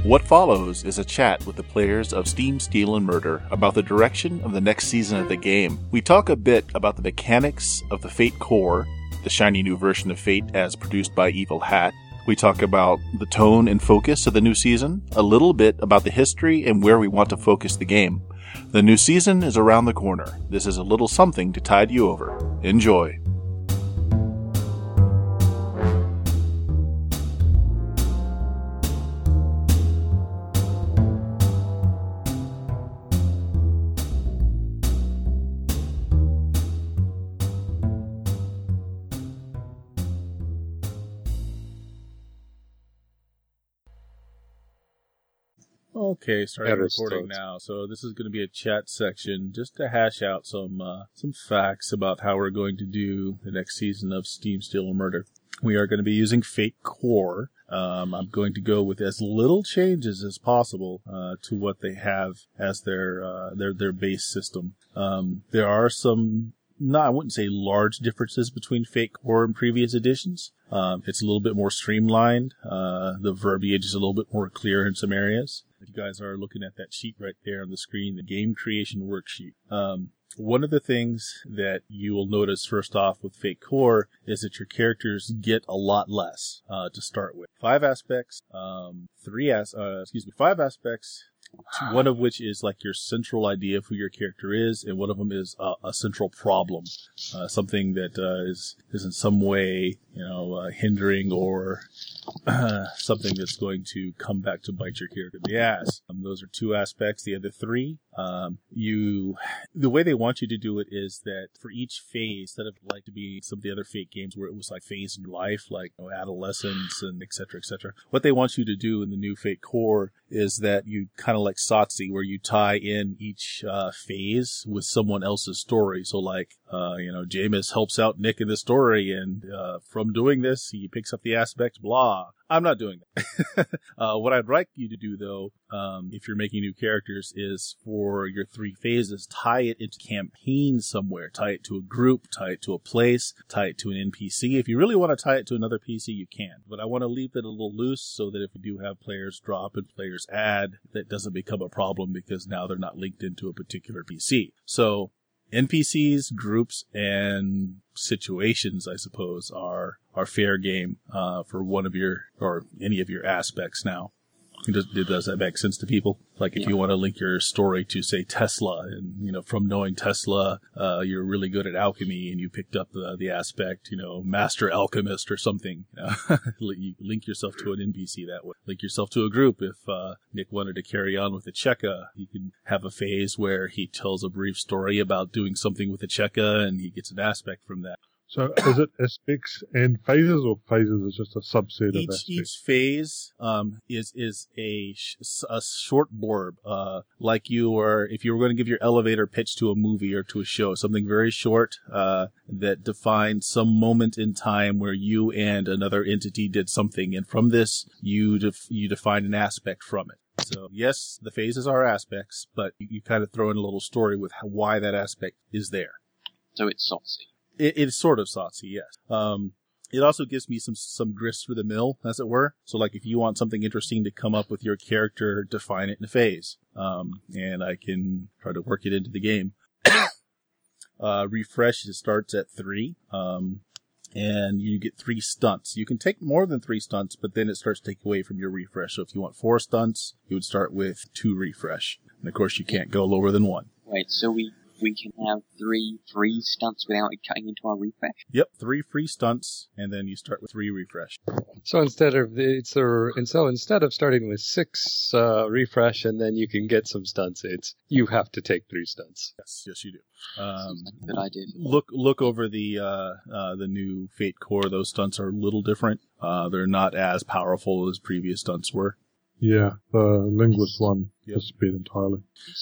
What follows is a chat with the players of Steam, Steel, and Murder about the direction of the next season of the game. We talk a bit about the mechanics of the Fate Core, the shiny new version of Fate as produced by Evil Hat. We talk about the tone and focus of the new season, a little bit about the history and where we want to focus the game. The new season is around the corner. This is a little something to tide you over. Enjoy. Okay, starting recording now. So this is going to be a chat section just to hash out some facts about how we're going to do the next season of Steam, Steel, and Murder. We are going to be using Fate Core. I'm going to go with as little changes as possible to what they have as their base system. There are some, I wouldn't say large differences between Fate Core and previous editions. It's a little bit more streamlined. The verbiage is a little bit more clear in some areas. If you guys are looking at that sheet right there on the screen, the game creation worksheet. One of the things that you will notice first off with Fate Core is that your characters get a lot less to start with. 5 aspects, 5 aspects. One of which is like your central idea of who your character is, and one of them is a central problem, something that is in some way, hindering or something that's going to come back to bite your character in the ass. Those are 2 aspects. The other 3, the way they want you to do it is that for each phase, instead of like to be some of the other Fate games where it was like phase in your life, like adolescence and et cetera, what they want you to do in the new Fate Core is that you kind of like SOTC, where you tie in each phase with someone else's story. So like, Jameis helps out Nick in the story, and from doing this, he picks up the aspect, blah. I'm not doing that. What I'd like you to do, though, if you're making new characters, is for your 3 phases, tie it into campaign somewhere. Tie it to a group, tie it to a place, tie it to an NPC. If you really want to tie it to another PC, you can. But I want to leave it a little loose so that if we do have players drop and players add, that doesn't become a problem because now they're not linked into a particular PC. So NPCs, groups, and situations, I suppose, are fair game for one of your or any of your aspects now. Does that make sense to people? Like if you want to link your story to, say, Tesla, and, from knowing Tesla, you're really good at alchemy and you picked up the aspect, master alchemist or something. You link yourself to an NPC that way. Link yourself to a group. If Nick wanted to carry on with the Cheka, he can have a phase where he tells a brief story about doing something with the Cheka and he gets an aspect from that. So is it aspects and phases, or phases is just a subset of aspects? Each phase is a short blurb, like if you were going to give your elevator pitch to a movie or to a show, something very short that defines some moment in time where you and another entity did something, and from this you define an aspect from it. So yes, the phases are aspects, but you kind of throw in a little story with why that aspect is there. So it's saucy. It's sort of saucy, yes. It also gives me some grist for the mill, as it were. So, like, if you want something interesting to come up with your character, define it in a phase. And I can try to work it into the game. Refresh starts at 3. And you get 3 stunts. You can take more than 3 stunts, but then it starts to take away from your refresh. So if you want 4 stunts, you would start with 2 refresh. And of course, you can't go lower than 1. Wait, so we can have 3 free stunts without it cutting into our refresh? Yep, 3 free stunts, and then you start with 3 refresh. So instead of starting with 6 refresh and then you can get some stunts, you have to take 3 stunts. Yes, you do. Seems like a good idea. Look over the new Fate Core. Those stunts are a little different. They're not as powerful as previous stunts were. Yeah, the linguist one disappeared entirely.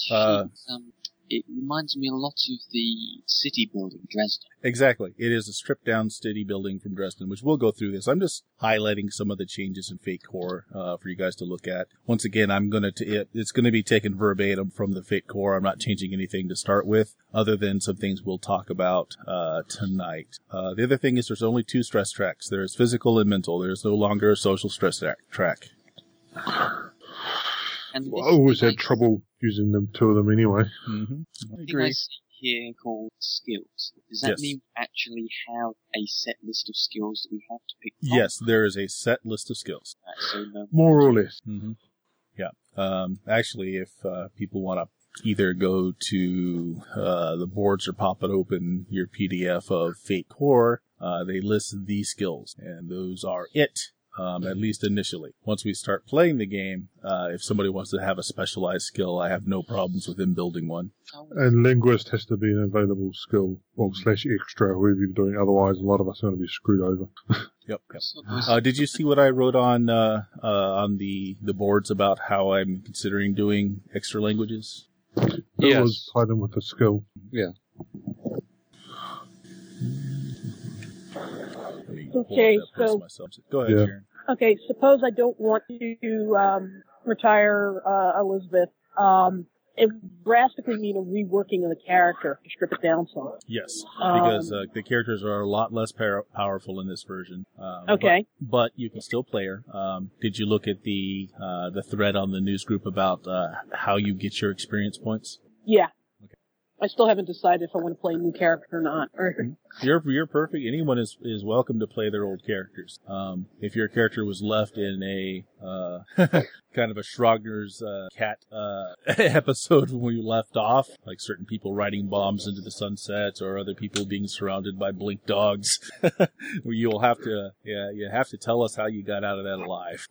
It reminds me a lot of the city building in Dresden. Exactly. It is a stripped-down city building from Dresden, which we'll go through this. I'm just highlighting some of the changes in Fate Core for you guys to look at. Once again, it's going to be taken verbatim from the Fate Core. I'm not changing anything to start with, other than some things we'll talk about tonight. The other thing is there's only 2 stress tracks. There's physical and mental. There's no longer a social stress track. And Well, I this always thing had trouble using them, two of them anyway. Mm-hmm. I thing I agree. see here called skills. Does that Yes. mean we actually have a set list of skills that we have to pick from? Yes, there is a set list of skills. So no. More or less. Mm-hmm. Yeah. Actually, if people want to either go to the boards or pop it open, your PDF of Fate Core, they list these skills, and those are it. At least initially. Once we start playing the game, if somebody wants to have a specialized skill, I have no problems with them building one. And linguist has to be an available skill, or slash extra, whoever you're doing. Otherwise, a lot of us are going to be screwed over. Yep. So those- Did you see what I wrote on the boards about how I'm considering doing extra languages? That Yes. was tied in with the skill. Yeah. Let me pull up Okay, that post so- myself. Go ahead, Yeah. Okay, suppose I don't want to retire Elizabeth. It would drastically mean a reworking of the character to strip it down some. Yes, because the characters are a lot less powerful in this version. Okay. But you can still play her. Did you look at the thread on the news group about how you get your experience points? Yeah. Okay. I still haven't decided if I want to play a new character or not. You're perfect. Anyone is welcome to play their old characters. If your character was left in a kind of a Schrödinger's cat episode when we left off, like certain people riding bombs into the sunsets or other people being surrounded by blink dogs, you'll have to you have to tell us how you got out of that alive.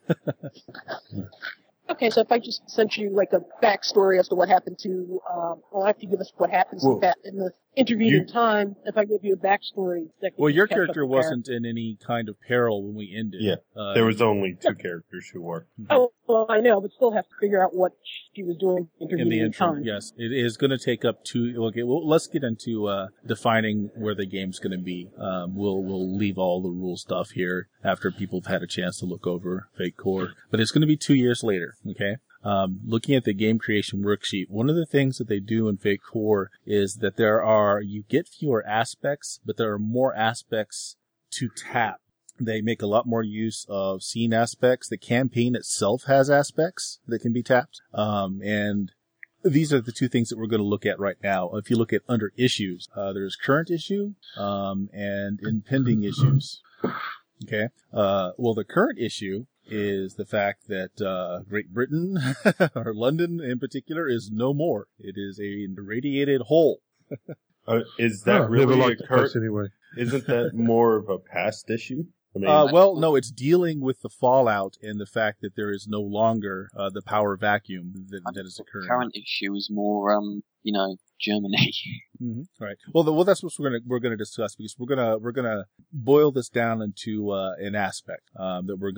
Okay, so if I just sent you like a backstory as to what happened to, well, after you give us what happens Well, in the intervening time, if I give you a backstory, that could Well, your catch up character the wasn't in any kind of peril when we ended. Yeah. There was only two characters who were. Oh, well, I know, but still have to figure out what she was doing in the intervening intro. time. Yes, it is going to take up two. Okay, well, let's get into defining where the game's going to be. We'll leave all the rule stuff here after people have had a chance to look over Fate Core, but it's going to be 2 years later. Okay. Looking at the game creation worksheet, one of the things that they do in Fate Core is that you get fewer aspects, but there are more aspects to tap. They make a lot more use of scene aspects. The campaign itself has aspects that can be tapped. And these are the two things that we're going to look at right now. If you look at under issues, there's current issue, and impending issues. Okay. Well, the current issue is the fact that Great Britain, or London in particular, is no more. It is a radiated hole. Is that Never really a liked the place current? anyway. Isn't that more of a past issue? I mean, Well, no, it's dealing with the fallout and the fact that there is no longer the power vacuum that is occurring. Current issue is more, Germany. Mm-hmm. Right. Well, that's what we're gonna discuss, because we're gonna boil this down into an aspect that we're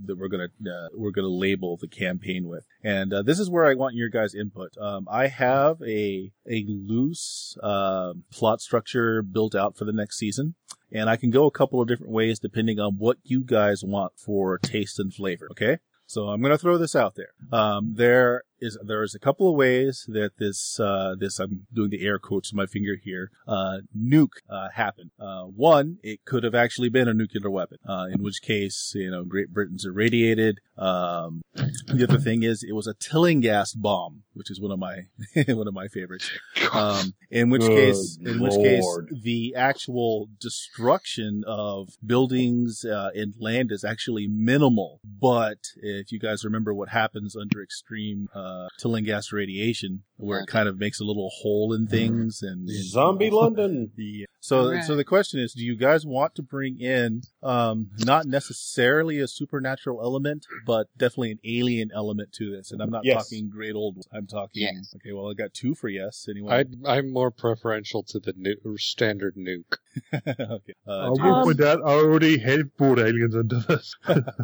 gonna label the campaign with, and this is where I want your guys' input. I have a loose plot structure built out for the next season, and I can go a couple of different ways depending on what you guys want for taste and flavor. Okay. So I'm going to throw this out there. There is a couple of ways that this I'm doing the air quotes with my finger here, nuke happened. One, it could have actually been a nuclear weapon, in which case, Great Britain's irradiated. The other thing is it was a Tillinghast bomb, which is one of my favorites. In which case, the actual destruction of buildings and land is actually minimal. But if you guys remember what happens under extreme Tillinghast radiation, where it kind of makes a little hole in things, and Zombie London. So Right. the question is, do you guys want to bring in not necessarily a supernatural element, but definitely an alien element to this? And I'm not Yes. talking great old ones. I'm talking Yes. okay. Well, I got two for yes. Anyway, I'm more preferential to the standard nuke. okay. I will point out, I already have brought aliens into this.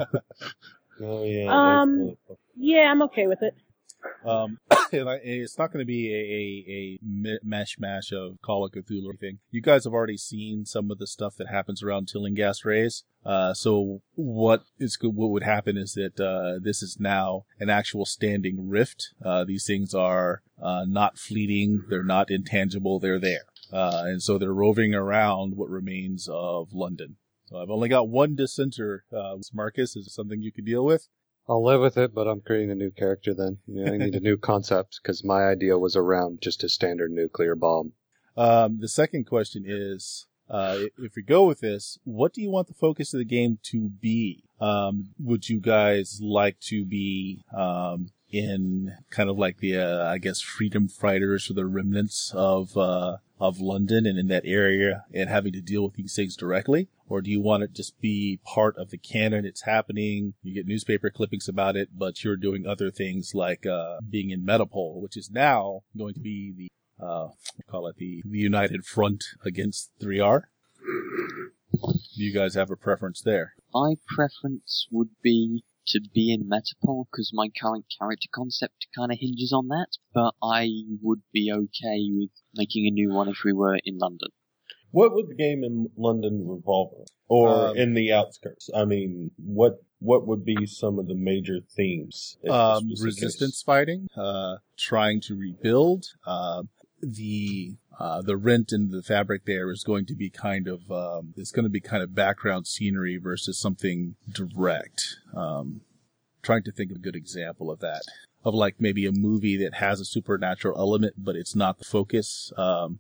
Oh yeah. Yeah, I'm okay with it. And it's not going to be a mash of Call of Cthulhu or anything. You guys have already seen some of the stuff that happens around Tillinghast rays. So what would happen is that this is now an actual standing rift. These things are not fleeting. They're not intangible. They're there. And so they're roving around what remains of London. So I've only got one dissenter. Marcus, is it something you can deal with? I'll live with it, but I'm creating a new character then. Yeah, I need a new concept, because my idea was around just a standard nuclear bomb. The second question is, if we go with this, what do you want the focus of the game to be? Would you guys like to be in kind of like the, I guess, freedom fighters or the remnants of London and in that area and having to deal with these things directly? Or do you want it to just be part of the canon? It's happening. You get newspaper clippings about it, but you're doing other things like being in Metapole, which is now going to be the the United Front against 3R. Do you guys have a preference there? My preference would be to be in Metapole, because my current character concept kind of hinges on that, but I would be okay with making a new one if we were in London. What would the game in London revolve around? Or in the outskirts? I mean, what would be some of the major themes? Resistance fighting, trying to rebuild, the rent in the fabric there is going to be kind of background scenery versus something direct. Trying to think of a good example of that. Of like maybe a movie that has a supernatural element, but it's not the focus.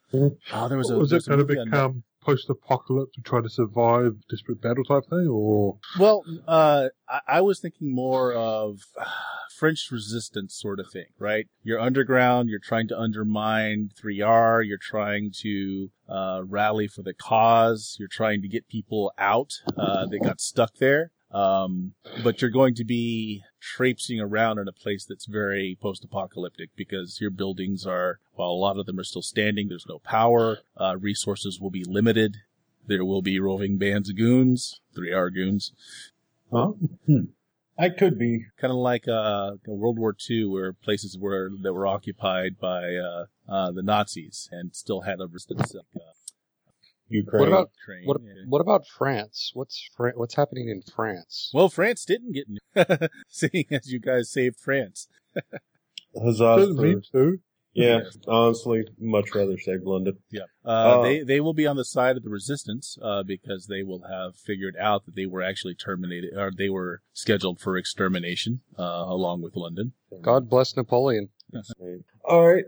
Was it going to become post-apocalypse to try to survive disparate battle type thing, or? Well, I was thinking more of French resistance sort of thing, right? You're underground, you're trying to undermine 3R, you're trying to rally for the cause, you're trying to get people out that got stuck there. But you're going to be traipsing around in a place that's very post-apocalyptic because your buildings are, while a lot of them are still standing, there's no power, resources will be limited, there will be roving bands of goons, 3R goons. Huh? I could be. Kind of like World War II, where places that were occupied by the Nazis and still had a resistance. Ukraine. What about France? What's happening in France? Well, France didn't get seeing as you guys saved France. Huzzah! Me too. Yeah, honestly, much rather save London. Yeah, they will be on the side of the resistance because they will have figured out that they were actually terminated, or they were scheduled for extermination along with London. God bless Napoleon. Yes. All right.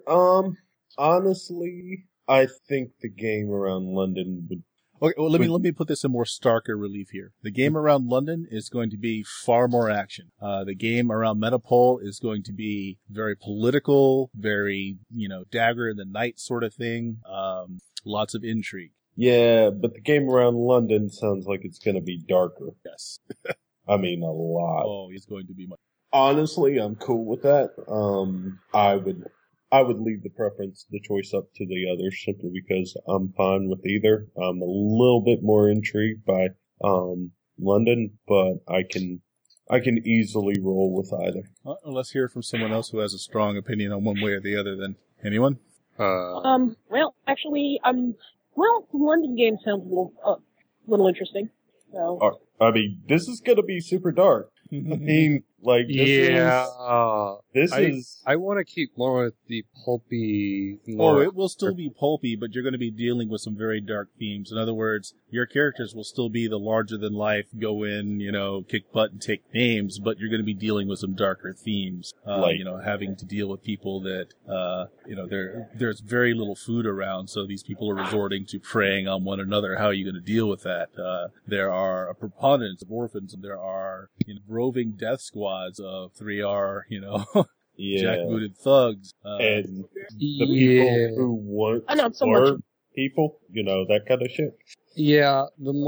Honestly, I think the game around London would. Okay, well, let me put this in more starker relief here. The game around London is going to be far more action. The game around Metapole is going to be very political, very, dagger in the night sort of thing. Lots of intrigue. Yeah, but the game around London sounds like it's going to be darker. Yes. I mean, a lot. Oh, it's going to be much. Honestly, I'm cool with that. I would leave the choice up to the others simply because I'm fine with either. I'm a little bit more intrigued by London, but I can easily roll with either. Well, let's hear from someone else who has a strong opinion on one way or the other. Then anyone? Well, actually, the London game sounds a little interesting. So. I mean, this is gonna be super dark. I mean, like, I want to keep more with the pulpy. It will still be pulpy, but you're going to be dealing with some very dark themes. In other words, your characters will still be the larger-than-life, go in, kick butt and take names, but you're going to be dealing with some darker themes. Having to deal with people that, there's very little food around, so these people are resorting to preying on one another. How are you going to deal with that? There are a preponderance of orphans, and there are roving death squads of 3R, jackbooted thugs. And the people who want not so more much. people, that kind of shit. Yeah,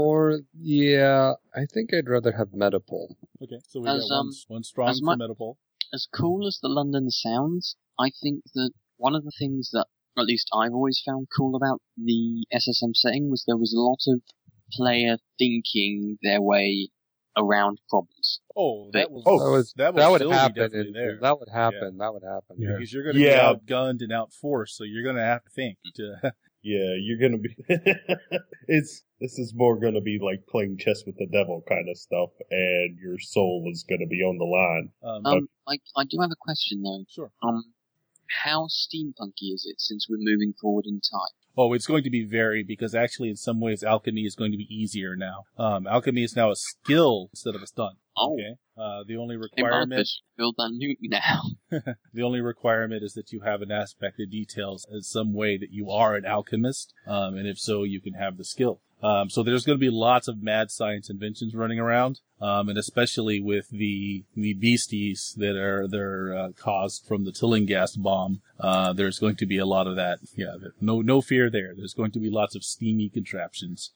I think I'd rather have Metapole. Okay, so we got one strong for Metapole. As cool as the London sounds, I think that one of the things that, at least I've always found cool about the SSM setting was there was a lot of player thinking their way around problems. Oh, that would happen. There. That would happen. Yeah. That would happen. Yeah. Because you're going to be outgunned and outforced, so you're going to have to think. Yeah, you're going to be. This is more going to be like playing chess with the devil kind of stuff, and your soul is going to be on the line. I do have a question though. Sure. How steampunky is it since we're moving forward in time? Oh, it's going to be varied because actually in some ways alchemy is going to be easier now. Alchemy is now a skill instead of a stunt. Oh. Okay. The only Hey, requirement, Marcus, build that nuke now. the only requirement is that you have an aspect that details in some way that you are an alchemist, and if so, you can have the skill. So there's going to be lots of mad science inventions running around, and especially with the beasties that are caused from the Tillinghast bomb. There's going to be a lot of that. Yeah, no fear there. There's going to be lots of steamy contraptions.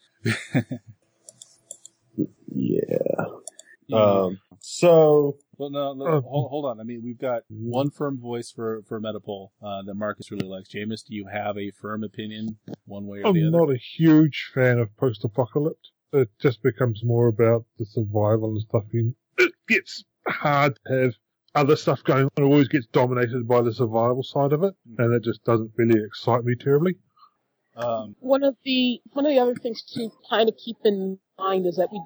Yeah. So Well, no, hold on. I mean, we've got one firm voice for Metapole that Marcus really likes. Jameis, do you have a firm opinion one way or the I'm other? not a huge fan of post-apocalypse. It just becomes more about the survival and stuff. It gets hard to have other stuff going on. It always gets dominated by the survival side of it, and it just doesn't really excite me terribly. One of the other things to kind of keep in mind is that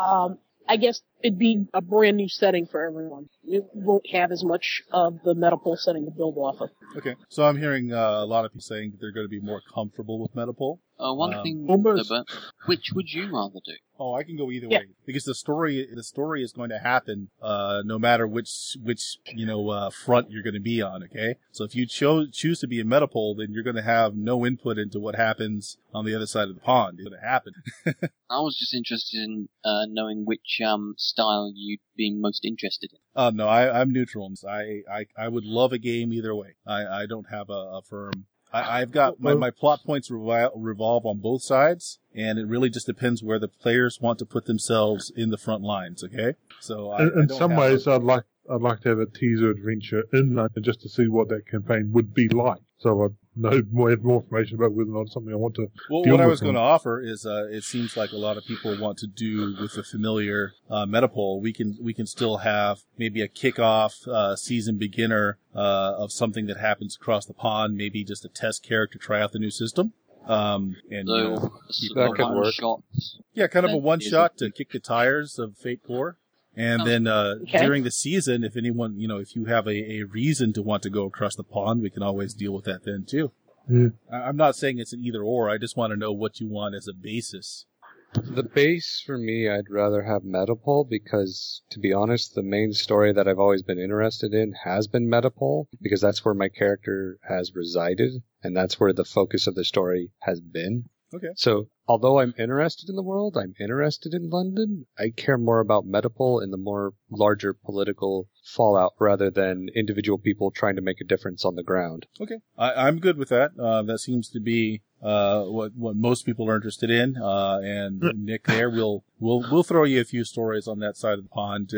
I guess it'd be a brand new setting for everyone. We won't have as much of the Metapole setting to build off of. Okay, so I'm hearing a lot of people saying that they're going to be more comfortable with Metapole. One thing, almost. but which would you rather do? Oh, I can go either Yeah. way because the story is going to happen no matter which front you're going to be on. Okay, so if you choose to be a Metapole, then you're going to have no input into what happens on the other side of the pond. It's going to happen. I was just interested in knowing which style you'd be most interested in. No, I'm neutral. I would love a game either way. I don't have a firm. I've got my plot points revolve on both sides, and it really just depends where the players want to put themselves in the front lines. Okay, so In some ways, I'd like to have a teaser adventure in London just to see what that campaign would be like. So I'd have more information about whether or not it's something I want to. Well, deal what I with was going to offer is, it seems like a lot of people want to do with the familiar Metapole. We can still have maybe a kickoff season beginner of something that happens across the pond. Maybe just a test character, try out the new system. And that could work. kind of a That one is shot a- to kick the tires of Fate Core. And Oh. then Okay. during the season, if anyone, if you have a reason to want to go across the pond, we can always deal with that then too. Yeah. I'm not saying it's an either or. I just want to know what you want as a basis. The base for me, I'd rather have Metapole because, to be honest, the main story that I've always been interested in has been Metapole because that's where my character has resided and that's where the focus of the story has been. Okay. So, although I'm interested in the world, I'm interested in London, I care more about Metapole and the more larger political fallout rather than individual people trying to make a difference on the ground. Okay, I'm good with that. That seems to be what most people are interested in. And Nick, there we'll throw you a few stories on that side of the pond.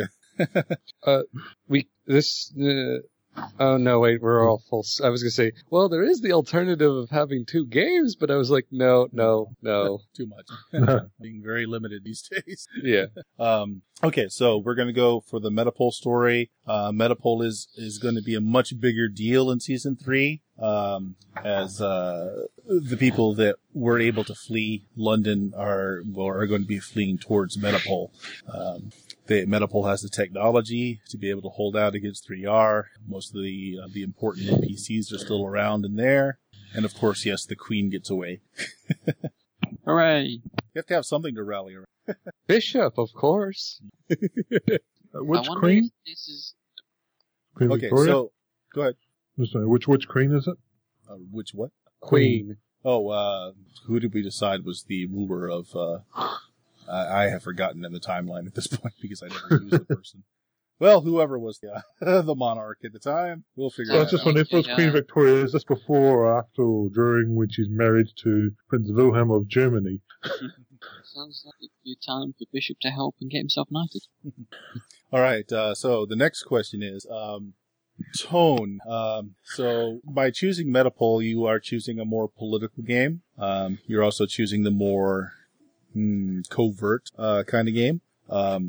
Oh no, wait, we're all full. I was gonna say, well, there is the alternative of having two games, but I was like, no. Too much. Being very limited these days. Yeah. Okay, so we're going to go for the Metapole story. Metapole is going to be a much bigger deal in season 3, as the people that were able to flee London are going to be fleeing towards Metapole. Metapole has the technology to be able to hold out against 3R. Most of the important NPCs are still around in there. And of course, yes, the Queen gets away. Hooray! You have to have something to rally around. Bishop, of course. Which I wonder queen? if this is Queen Okay, Victoria? so go ahead. Sorry, which queen is it? Which what? Queen. Oh, who did we decide was the ruler of? I have forgotten in the timeline at this point because I never used the person. Well, whoever was the monarch at the time, we'll figure I it was out. just wondering if it was Yeah. Queen Victoria. Is this before or after or during when she's married to Prince Wilhelm of Germany? sounds like it'd be a time for Bishop to help and get himself knighted. All right. So the next question is tone. So by choosing Metapole, you are choosing a more political game. You're also choosing the more covert kind of game. How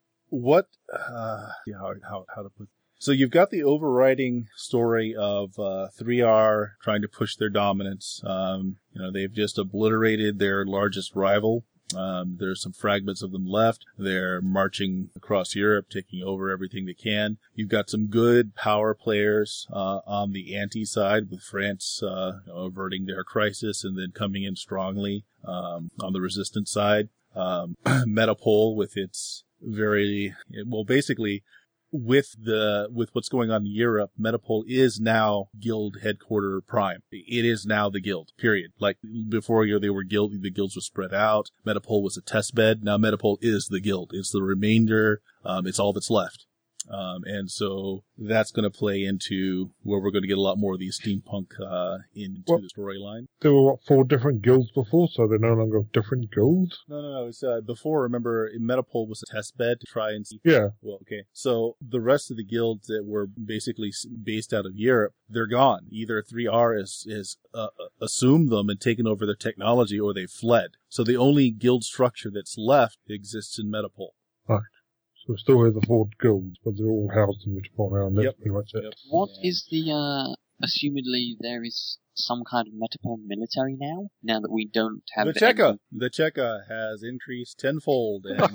to put? So you've got the overriding story of 3R trying to push their dominance. They've just obliterated their largest rival. There's some fragments of them left. They're marching across Europe, taking over everything they can. You've got some good power players on the anti-side, with France averting their crisis and then coming in strongly on the resistance side. Metapole with its basically with what's going on in Europe, Metapole is now Guild Headquarter Prime. It is now the Guild, period. Like before, they were Guild, the guilds were spread out. Metapole was a test bed. Now Metapole is the Guild. It's the remainder. It's all that's left. And so that's going to play into where we're going to get a lot more of these steampunk into the storyline. There were 4 different guilds before, so they're no longer different guilds? No. It's before. Remember, Metapole was a test bed to try and see. Yeah. Well, okay. So the rest of the guilds that were basically based out of Europe, they're gone. Either 3R has assumed them and taken over their technology, or they've fled. So the only guild structure that's left exists in Metapole. Right. So we still have the 4 guilds, but they're all housed in Metapole now, and that's pretty much it. What is the, assumedly there is some kind of Metapole military now that we don't have the Cheka has increased tenfold and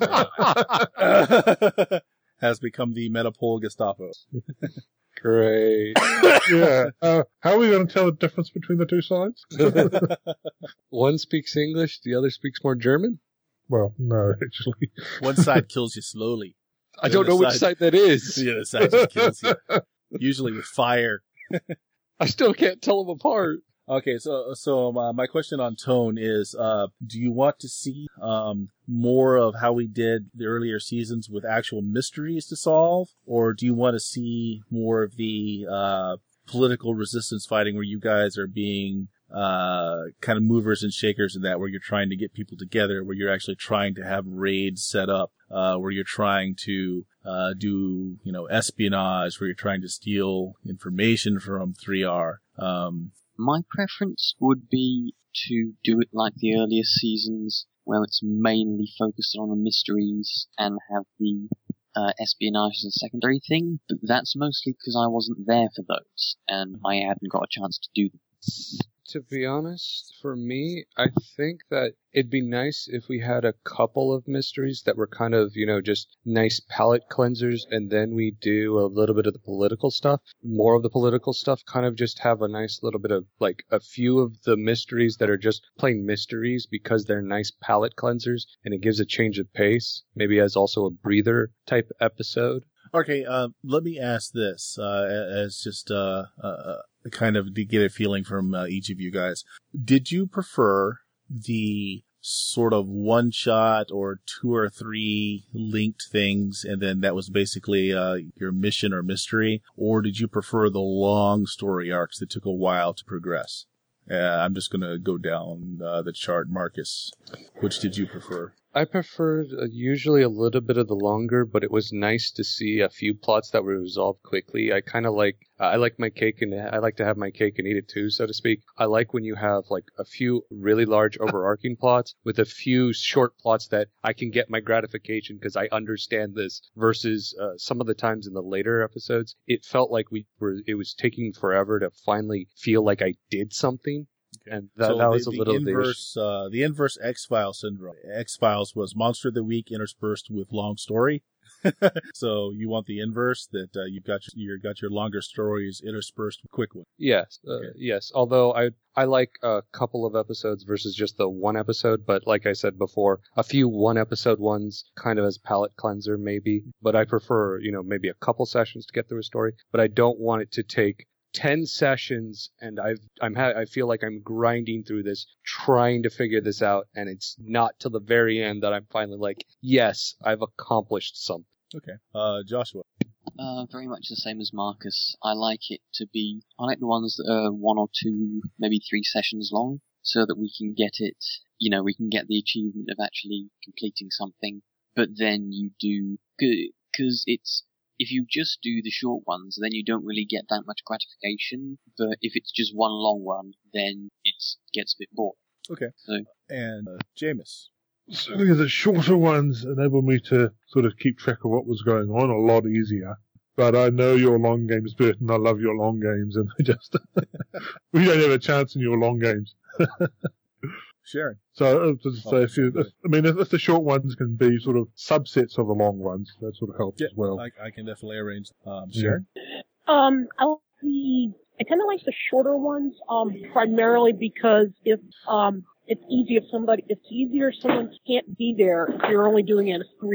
has become the Metapole Gestapo. Great. Yeah. How are we going to tell the difference between the 2 sides? One speaks English, the other speaks more German? Well, no, actually. One side kills you slowly. I don't know which side that is. The other side just kills you. Usually with fire. I still can't tell them apart. Okay, so my question on tone is, do you want to see more of how we did the earlier seasons with actual mysteries to solve, or do you want to see more of the political resistance fighting where you guys are being kind of movers and shakers in that, where you're trying to get people together, where you're actually trying to have raids set up, where you're trying to do, espionage, where you're trying to steal information from 3R? My preference would be to do it like the earlier seasons, where it's mainly focused on the mysteries and have the espionage as a secondary thing, but that's mostly because I wasn't there for those, and I hadn't got a chance to do them. To be honest, for me, I think that it'd be nice if we had a couple of mysteries that were kind of, just nice palate cleansers, and then we do a little bit of the political stuff. More of the political stuff, kind of just have a nice little bit of, like, a few of the mysteries that are just plain mysteries because they're nice palate cleansers, and it gives a change of pace. Maybe as also a breather type episode. Okay, let me ask this, as just kind of to get a feeling from each of you guys. Did you prefer the sort of one shot or 2 or 3 linked things, and then that was basically your mission or mystery, or did you prefer the long story arcs that took a while to progress? I'm just going to go down the chart. Marcus, which did you prefer? I preferred usually a little bit of the longer, but it was nice to see a few plots that were resolved quickly. I kind of I like my cake and I like to have my cake and eat it too, so to speak. I like when you have like a few really large overarching plots with a few short plots that I can get my gratification because I understand this, versus some of the times in the later episodes, it felt like it was taking forever to finally feel like I did something. Okay. And that was a little inverse. The inverse X-Files syndrome. X-Files was Monster of the Week interspersed with long story. So you want the inverse, that you've got your longer stories interspersed with quick ones. Yes, okay. Yes. Although I like a couple of episodes versus just the one episode, but like I said before, a few one episode ones kind of as palate cleanser maybe. But I prefer, maybe a couple sessions to get through a story. But I don't want it to take 10 sessions, and I feel like I'm grinding through this, trying to figure this out, and it's not till the very end that I'm finally like, yes, I've accomplished something. Okay. Joshua. Very much the same as Marcus. I like the ones that are 1 or 2, maybe 3 sessions long, so that we can get it, we can get the achievement of actually completing something, but then you do good, because if you just do the short ones, then you don't really get that much gratification. But if it's just one long one, then it gets a bit boring. Okay. So, and Jameis. Certainly the shorter ones enable me to sort of keep track of what was going on a lot easier. But I know your long games, Bert, and I love your long games, and we don't have a chance in your long games. Sharon. So, if the short ones can be sort of subsets of the long ones, that sort of helps as well. I can definitely arrange. Sharon? I kind of like the shorter ones, primarily because it's easier if someone can't be there if you're only doing it as 3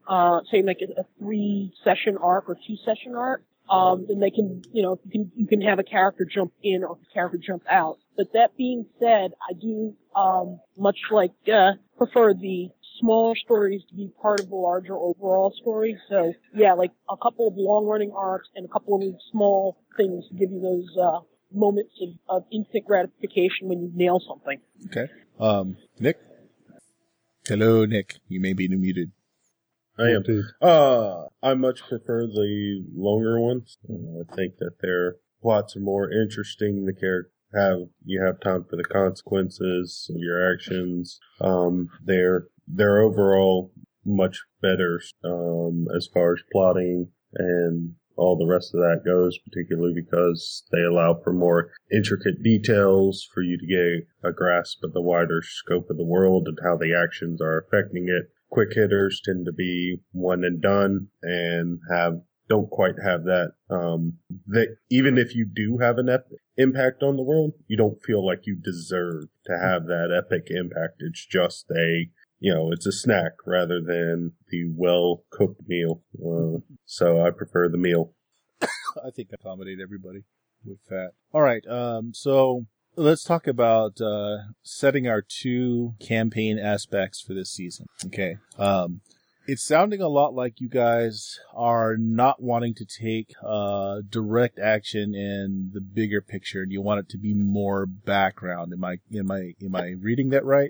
say like a 3-session arc or 2-session arc, then they can, you can have a character jump in or a character jump out. But that being said, I do, much like, prefer the smaller stories to be part of the larger overall story. So yeah, like a couple of long-running arcs and a couple of small things to give you those, moments of instant gratification when you nail something. Okay. Nick? Hello, Nick. You may be muted. I am. I much prefer the longer ones. I think that their plots are more interesting. You have time for the consequences of your actions. They're overall much better, as far as plotting and all the rest of that goes, particularly because they allow for more intricate details for you to get a grasp of the wider scope of the world and how the actions are affecting it. Quick hitters tend to be one and done and don't quite have that, that even if you do have an impact on the world, you don't feel like you deserve to have that epic impact. It's just it's a snack rather than the well-cooked meal. So I prefer the meal. I think I accommodate everybody with that. All right. So let's talk about setting our 2 campaign aspects for this season. Okay. It's sounding a lot like you guys are not wanting to take direct action in the bigger picture, and you want it to be more background. Am I reading that right?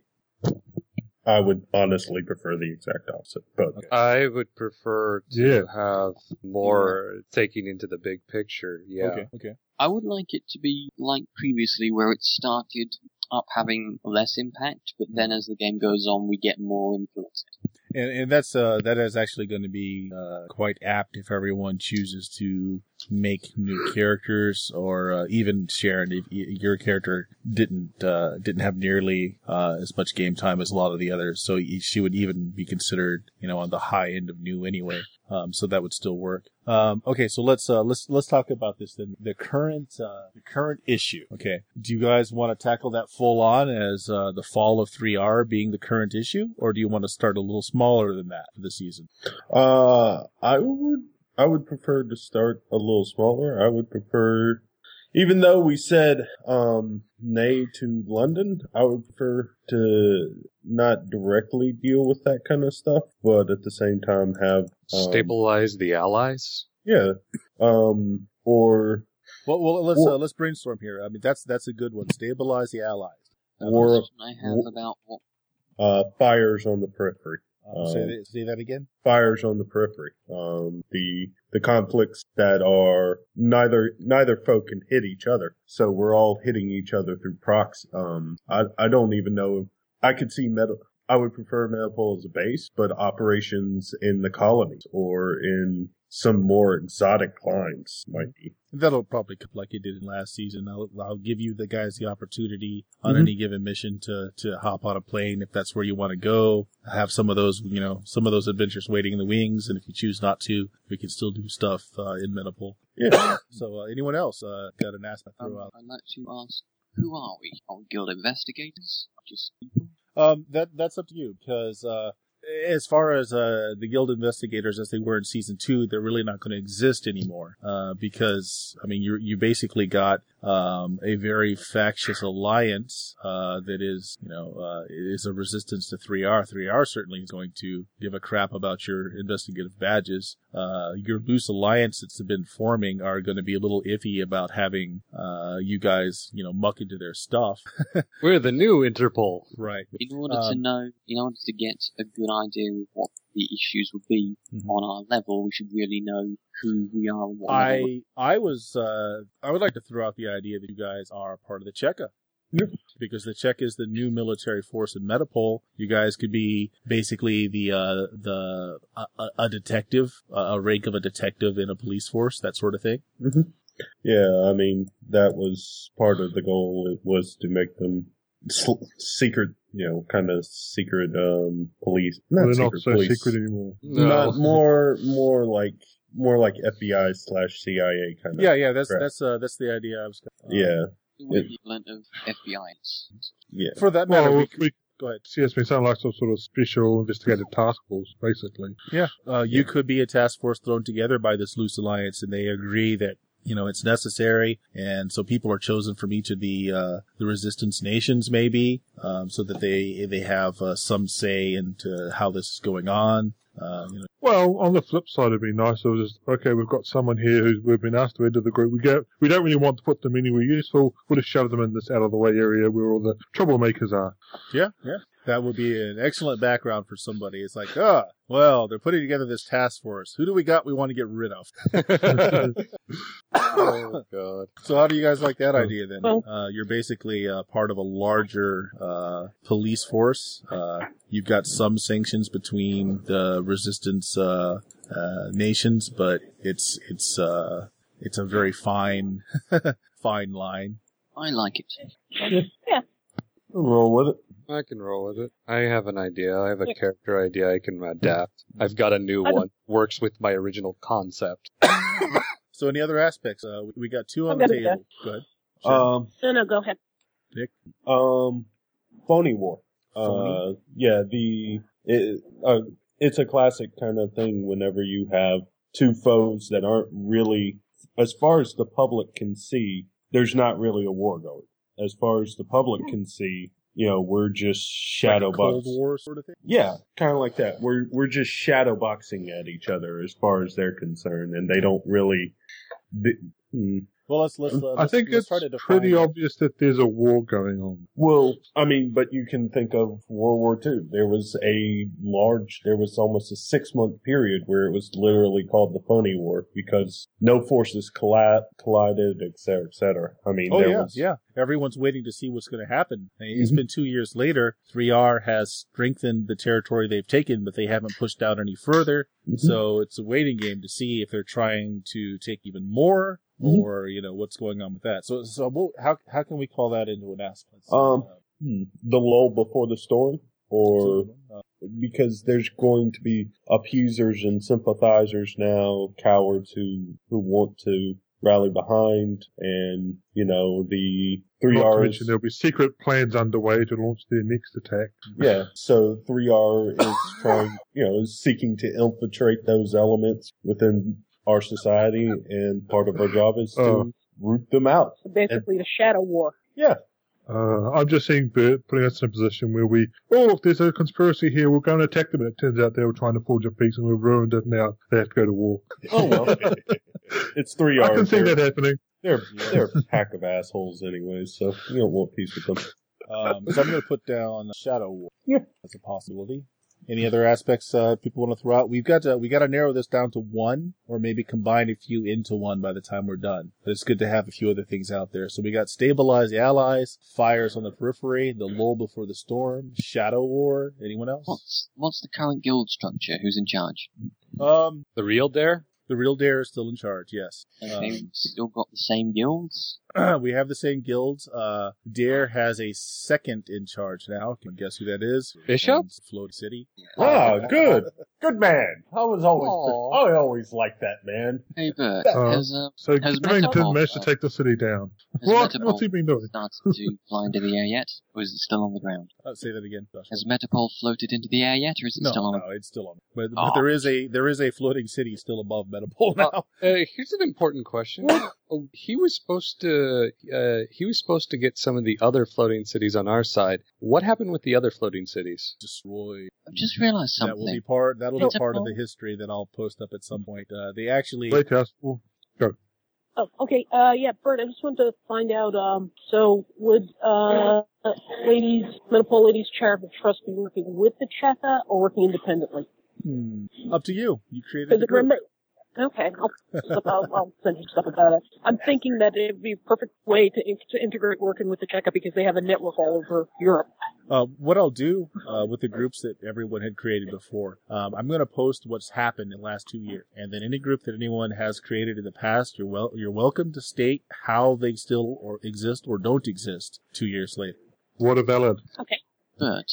I would honestly prefer the exact opposite, but Okay. I would prefer to have more taking into the big picture. Yeah. Okay. I would like it to be like previously, where it started up having less impact, but then as the game goes on, we get more influence. And that's that is actually going to be quite apt if everyone chooses to make new characters, or even Sharon, if your character didn't have nearly as much game time as a lot of the others, so she would even be considered on the high end of new anyway. So that would still work. Okay, so let's talk about this then. The current issue. Okay, do you guys want to tackle that full on as the fall of 3R being the current issue, or do you want to start a little smaller than that for the season? I would prefer to start a little smaller. I would prefer, even though we said nay to London, I would prefer to not directly deal with that kind of stuff, but at the same time have stabilize the allies. Yeah. Or well, let's brainstorm here. I mean, that's a good one. Stabilize the allies. Or I have about what? Fires on the periphery. Say that again. Fires on the periphery. The conflicts that are neither folk can hit each other, so we're all hitting each other through proxy. I don't even know if I could see I would prefer Metapole as a base, but operations in the colonies or in some more exotic climes might be. That'll probably come like it did in last season. I'll give you the guys the opportunity on any given mission to hop on a plane if that's where you want to go. Have some of those adventures waiting in the wings, and if you choose not to, we can still do stuff in Metapole. Yeah. So anyone else got an aspect to throw out? I'd like to ask, who are we? Are we guild investigators? Just people? That's up to you, because as far as the guild investigators as they were in season 2, they're really not going to exist anymore, because I mean you basically got a very factious alliance that is is a resistance to 3R. 3R certainly is going to give a crap about your investigative badges. Your loose alliance that's been forming are going to be a little iffy about having you guys muck into their stuff. We're the new Interpol. Right. In order to get a good idea of what the issues would be on our level, we should really know who we are and what level. I would like to throw out the idea that you guys are part of the Cheka. Yep. Because the Czech is the new military force in Metapole. You guys could be basically a detective, a rank of a detective in a police force, that sort of thing. Mm-hmm. Yeah, I mean, that was part of the goal. It was to make them secret, kind of secret police. They're not so secret anymore. No. Not more like FBI/CIA kind of. Yeah. That's the idea I was. Yeah. The equivalent of FBI. Yeah. For that matter, Go ahead. CSP sound like some sort of special investigative task force, basically. Yeah. You could be a task force thrown together by this loose alliance, and they agree that, it's necessary. And so people are chosen from each of the resistance nations, maybe, so that they have some say into how this is going on. Well, on the flip side, it'd be nice if it was just, okay, we've got someone here who's we've been asked to enter the group. We don't really want to put them anywhere useful. We'll just shove them in this out of the way area where all the troublemakers are. Yeah. That would be an excellent background for somebody. It's like, well, they're putting together this task force. Who do we got we want to get rid of? Oh, God. So how do you guys like that idea then? You're basically part of a larger police force. You've got some sanctions between the resistance nations, but it's a very fine fine line. I like it. Yeah. Roll with it. I can roll with it. I have an idea. I have a character idea I can adapt. I've got a new one. Works with my original concept. So any other aspects? We got two on the table. Go ahead. Sure. No, go ahead. Nick? Phony war. Phony? Yeah, it's a classic kind of thing whenever you have two foes that aren't really, as far as the public can see, there's not really a war going. As far as the public can see, we're just shadow like a Cold boxing. War sort of thing? Yeah, kind of like that. We're just shadow boxing at each other as far as they're concerned, and they don't really. Well, let's I think let's it's try to define pretty obvious that there's a war going on. Well, I mean, but you can think of World War II. There was almost a 6-month period where it was literally called the Phony War because no forces collided, et cetera, et cetera. I mean, yeah. Everyone's waiting to see what's going to happen. It's been 2 years later. 3R has strengthened the territory they've taken, but they haven't pushed out any further. Mm-hmm. So it's a waiting game to see if they're trying to take even more. Or, what's going on with that. So how can we call that into an aspect? The lull before the storm, or because there's going to be appeasers and sympathizers now, cowards who want to rally behind, and, the 3Rs. Not to mention there'll be secret plans underway to launch their next attack. Yeah, so 3R is trying, is seeking to infiltrate those elements within our society, and part of our job is to root them out. Basically, the shadow war. Yeah. I'm just seeing Bert putting us in a position where look, there's a conspiracy here, we're going to attack them, and it turns out they were trying to forge a peace and we've ruined it, now they have to go to war. Oh, well. It's 3 hours. I can see that happening. They're a pack of assholes anyway, so you don't want peace with them. So I'm going to put down Shadow War. Yeah. As a possibility. Any other aspects people want to throw out? We got to narrow this down to one, or maybe combine a few into one by the time we're done. But it's good to have a few other things out there. So we got stabilize the allies, fires on the periphery, the lull before the storm, Shadow War. Anyone else? What's the current guild structure? Who's in charge? The real Dare? The real Dare is still in charge, yes. Okay, we've still got the same guilds? We have the same guilds. Dare has a second in charge now. Can you guess who that is? Bishop? Float City. Ah, good. Good man. I always liked that man. Hey, Bert, so Carrington managed to take the city down. What's he been doing? Started to fly into the air yet, or is it still on the ground? Say that again. Josh. Has Metapole floated into the air yet, or is it still on? No, it's still on. But there is a floating city still above Metapole now. Here's an important question. He was supposed to get some of the other floating cities on our side. What happened with the other floating cities? Destroyed. I've just realized something. That'll be part of the history that I'll post up at some point. They actually. Wait, go. Oh, okay. Yeah, Bert, I just wanted to find out, so would, Metapole Ladies Charitable Trust be working with the Cheka or working independently? Up to you. You created the group. Okay, I'll send you stuff about it. I'm thinking that it'd be a perfect way to integrate working with the Cheka because they have a network all over Europe. What I'll do with the groups that everyone had created before, I'm going to post what's happened in the last 2 years, and then any group that anyone has created in the past, you're welcome to state how they still exist or don't exist 2 years later. What of Allard? Okay. Bert.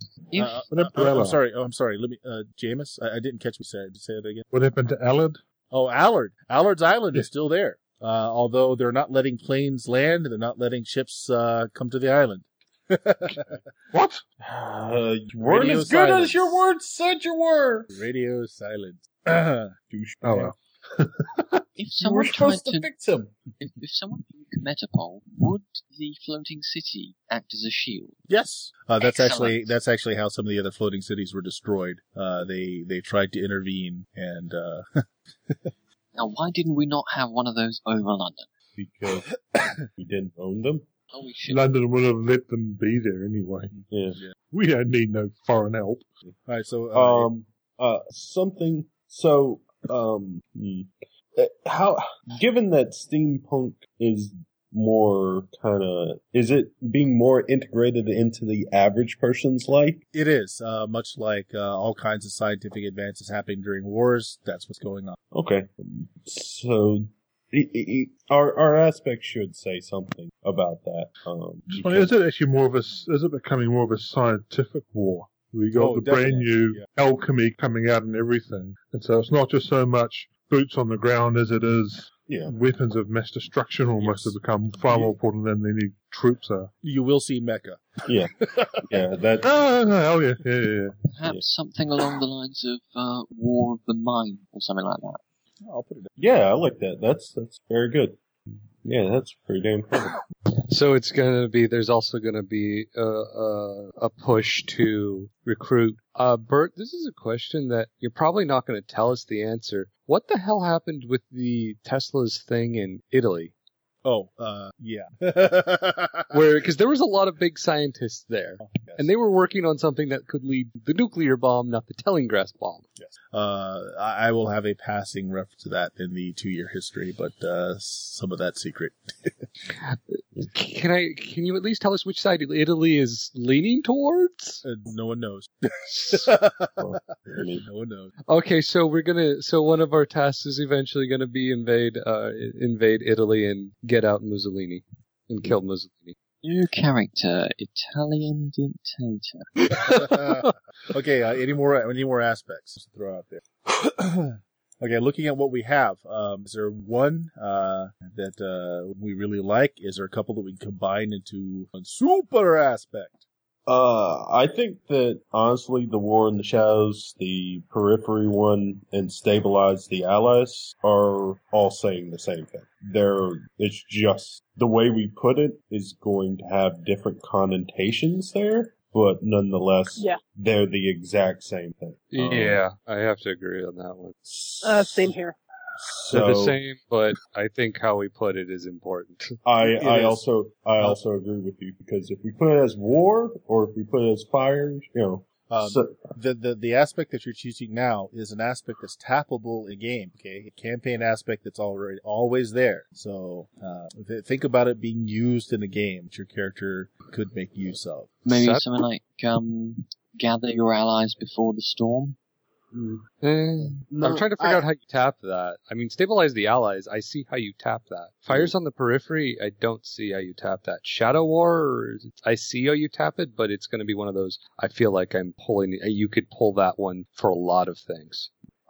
I'm sorry. Let me, Jameis, I didn't catch what you said. Say it again. What happened to Allard? Oh, Allard. Allard's Island is still there. Although they're not letting planes land, they're not letting ships come to the island. What? You weren't Radio as good silence. as your words said you were. Radio silence. Douchebag. Oh well. If You were someone tried supposed to to, fix him. if someone took Metapole, would the floating city act as a shield? Yes, that's Excellent. actually how some of the other floating cities were destroyed. They tried to intervene, and Now, why didn't we not have one of those over London? Because we didn't own them. Oh, we should. London would have let them be there anyway. Yeah. We don't need no foreign help. all right. So Something. So, how? Given that steampunk is more is it being more integrated into the average person's life? it is much like all kinds of scientific advances happening during wars. That's what's going on. Okay. So, our aspect should say something about that. Is it actually is it becoming more of a scientific war? We got Oh, the brand definitely, new yeah. alchemy coming out and everything. And so it's not just so much boots on the ground as it is Yeah. weapons of mass destruction almost Yes. have become far more important than any troops are. You will see Mecca. Yeah. Yeah. That. Oh yeah, yeah. Perhaps something along the lines of War of the Mind or something like that. I'll put it. Yeah, I like that. That's very good. Yeah, that's pretty damn clever. So there's also gonna be a push to recruit. Bert, this is a question that you're probably not gonna tell us the answer. What the hell happened with the Tesla's thing in Italy? Oh, yeah. Because there was a lot of big scientists there, and they were working on something that could lead the nuclear bomb, not the Tellingrass bomb. I will have a passing reference to that in the 2-year history, but some of that secret. Can you at least tell us which side Italy is leaning towards? No one knows. Well, I mean, No one knows. Okay, so one of our tasks is eventually gonna be invade Italy and get out Mussolini and kill Mussolini. New character, Italian dictator. Okay, any more aspects to throw out there? Okay, looking at what we have, is there one that we really like? Is there a couple that we can combine into a super aspect? I think that honestly, the War in the Shadows, the Periphery one, and Stabilize the Allies are all saying the same thing. It's just the way we put it is going to have different connotations there, but nonetheless, Yeah. they're the exact same thing. Yeah, I have to agree on that one. Same here. They're the So same, but I think how we put it is important. I is. also agree with you, because if we put it as war or if we put it as fire, The aspect that you're choosing now is an aspect that's tappable in game. Okay, a campaign aspect that's always there. So think about it being used in a game that your character could make use of. Maybe Sat- something like gather your allies before the storm. I'm trying to figure out how you tap that. I mean, Stabilize the Allies, I see how you tap that. Fires on the Periphery, I don't see how you tap that. Shadow War, I see how you tap it, but it's going to be one of those, I feel like you could pull that one for a lot of things.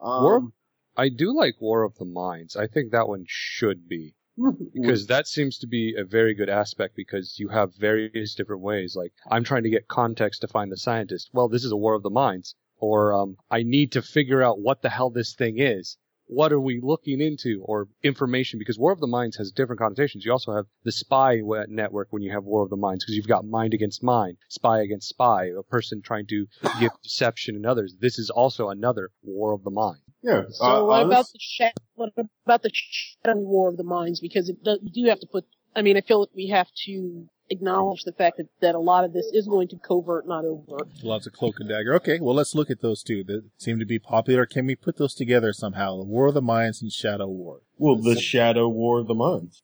I do like War of the Minds. I think that one should be. Because that seems to be a very good aspect, because you have various different ways. Like, I'm trying to get context to find the scientist. Well, this is a War of the Minds. Or, I need to figure out what the hell this thing is. What are we looking into? Or information, because War of the Minds has different connotations. You also have the spy network when you have War of the Minds, because you've got mind against mind, spy against spy, a person trying to give deception in others. This is also another War of the Mind. yeah. So what about the Shadow War of the Minds? Because you do have to put. I mean, I feel that we have to acknowledge the fact that a lot of this is going to covert, not overt. Lots of cloak and dagger. Okay, well, let's look at those two that seem to be popular. Can we put those together somehow? The War of the Minds and Shadow War. Well, the Shadow War of the Minds.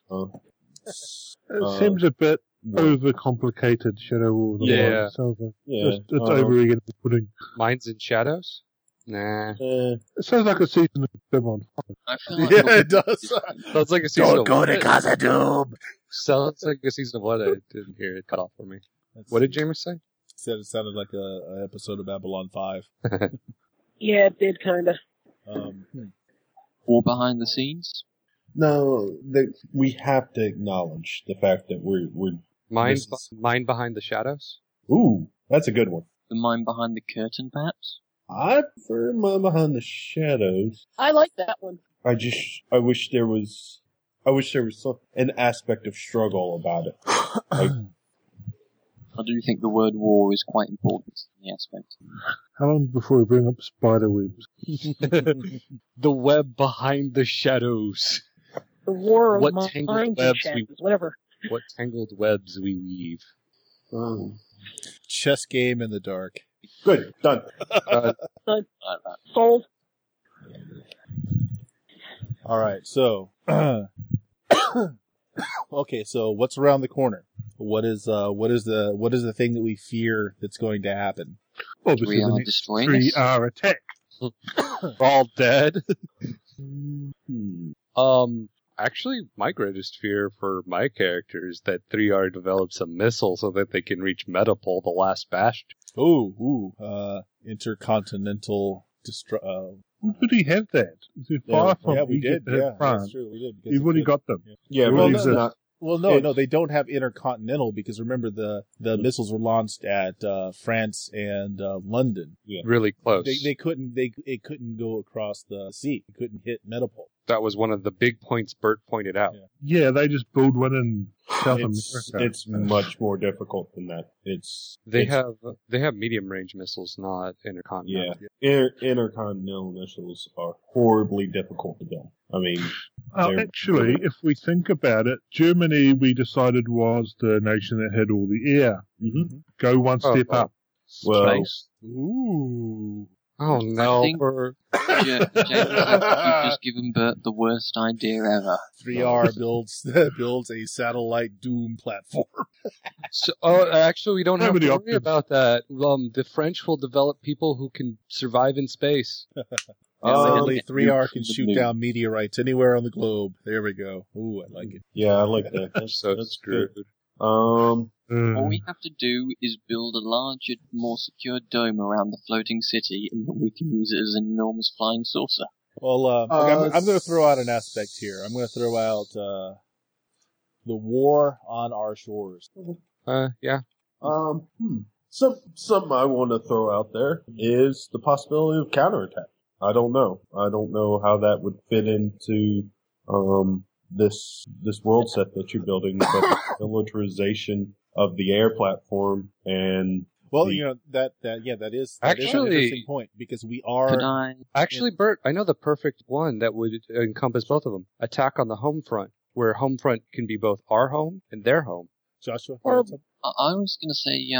It seems a bit overcomplicated, Shadow War of the Yeah. Mind. Sounds like Yeah. it's over again pudding. Minds and Shadows? Nah. It sounds like a season of Babylon 5. I feel like Yeah, it does. Sounds like a season of what? Casa Doom. Sounds like a season of what? I didn't hear it cut off for me. What did James say? Said it sounded like an episode of Babylon 5. Yeah, it did kind of. War behind the scenes. No, we have to acknowledge the fact that we're Mind Behind the Shadows? Ooh, that's a good one. The Mind Behind the Curtain, perhaps? I prefer Mind Behind the Shadows. I like that one. I wish there was an aspect of struggle about it. Like, I do think the word war is quite important in the aspect. How long before we bring up spider webs? The web behind the shadows. The war of What mind tangled and webs shadows, whatever. What tangled webs we weave. Chess game in the dark. good, done. Sold. All right, so okay, so what's around the corner? What is the thing that we fear that's going to happen? Obviously, We the are next destroying us. 3R attack. All dead. Hmm. Actually, my greatest fear for my character is that 3R develops a missile so that they can reach Metapole, the last bastion. Intercontinental Did he have that? Is he far from we Egypt did. and Yeah, France? that's true. We did. because You've it already could- got them. Yeah, Well, but it's no. not. Well, no, they don't have intercontinental because remember the missiles were launched at France and London. Really close. It couldn't go across the sea. It couldn't hit Metapole. That was one of the big points Bert pointed out. Yeah. Yeah, they just build one in South It's America. much more difficult than that. They have medium range missiles, not intercontinental. Intercontinental missiles are horribly difficult to build. I mean, they're- Actually, if we think about it, Germany, we decided, was the nation that had all the air. Mhm. Go one step up. Well, Space. Ooh. Oh no! I think- James, you've just given Bert the worst idea ever. 3R builds a satellite Doom platform. So, actually, we don't have Nobody to opted. worry about that. The French will develop people who can survive in space. Only 3R nukes can from the shoot moon. down meteorites anywhere on the globe. There we go. Ooh, I like it. yeah, I like that. That's Screwed. good. All we have to do is build a larger, more secure dome around the floating city, and then we can use it as an enormous flying saucer. Well, okay, I'm going to throw out an aspect here. I'm going to throw out the war on our shores. Yeah. Something I want to throw out there is the possibility of counterattack. I don't know. I don't know how that would fit into this world set that you're building, but the militarization of the air platform and Well, the- that is Actually- an interesting point because we Could are. I? Actually, Bert, I know the perfect one that would encompass both of them. Attack on the home front, where home front can be both our home and their home. Joshua? Or- I was going to say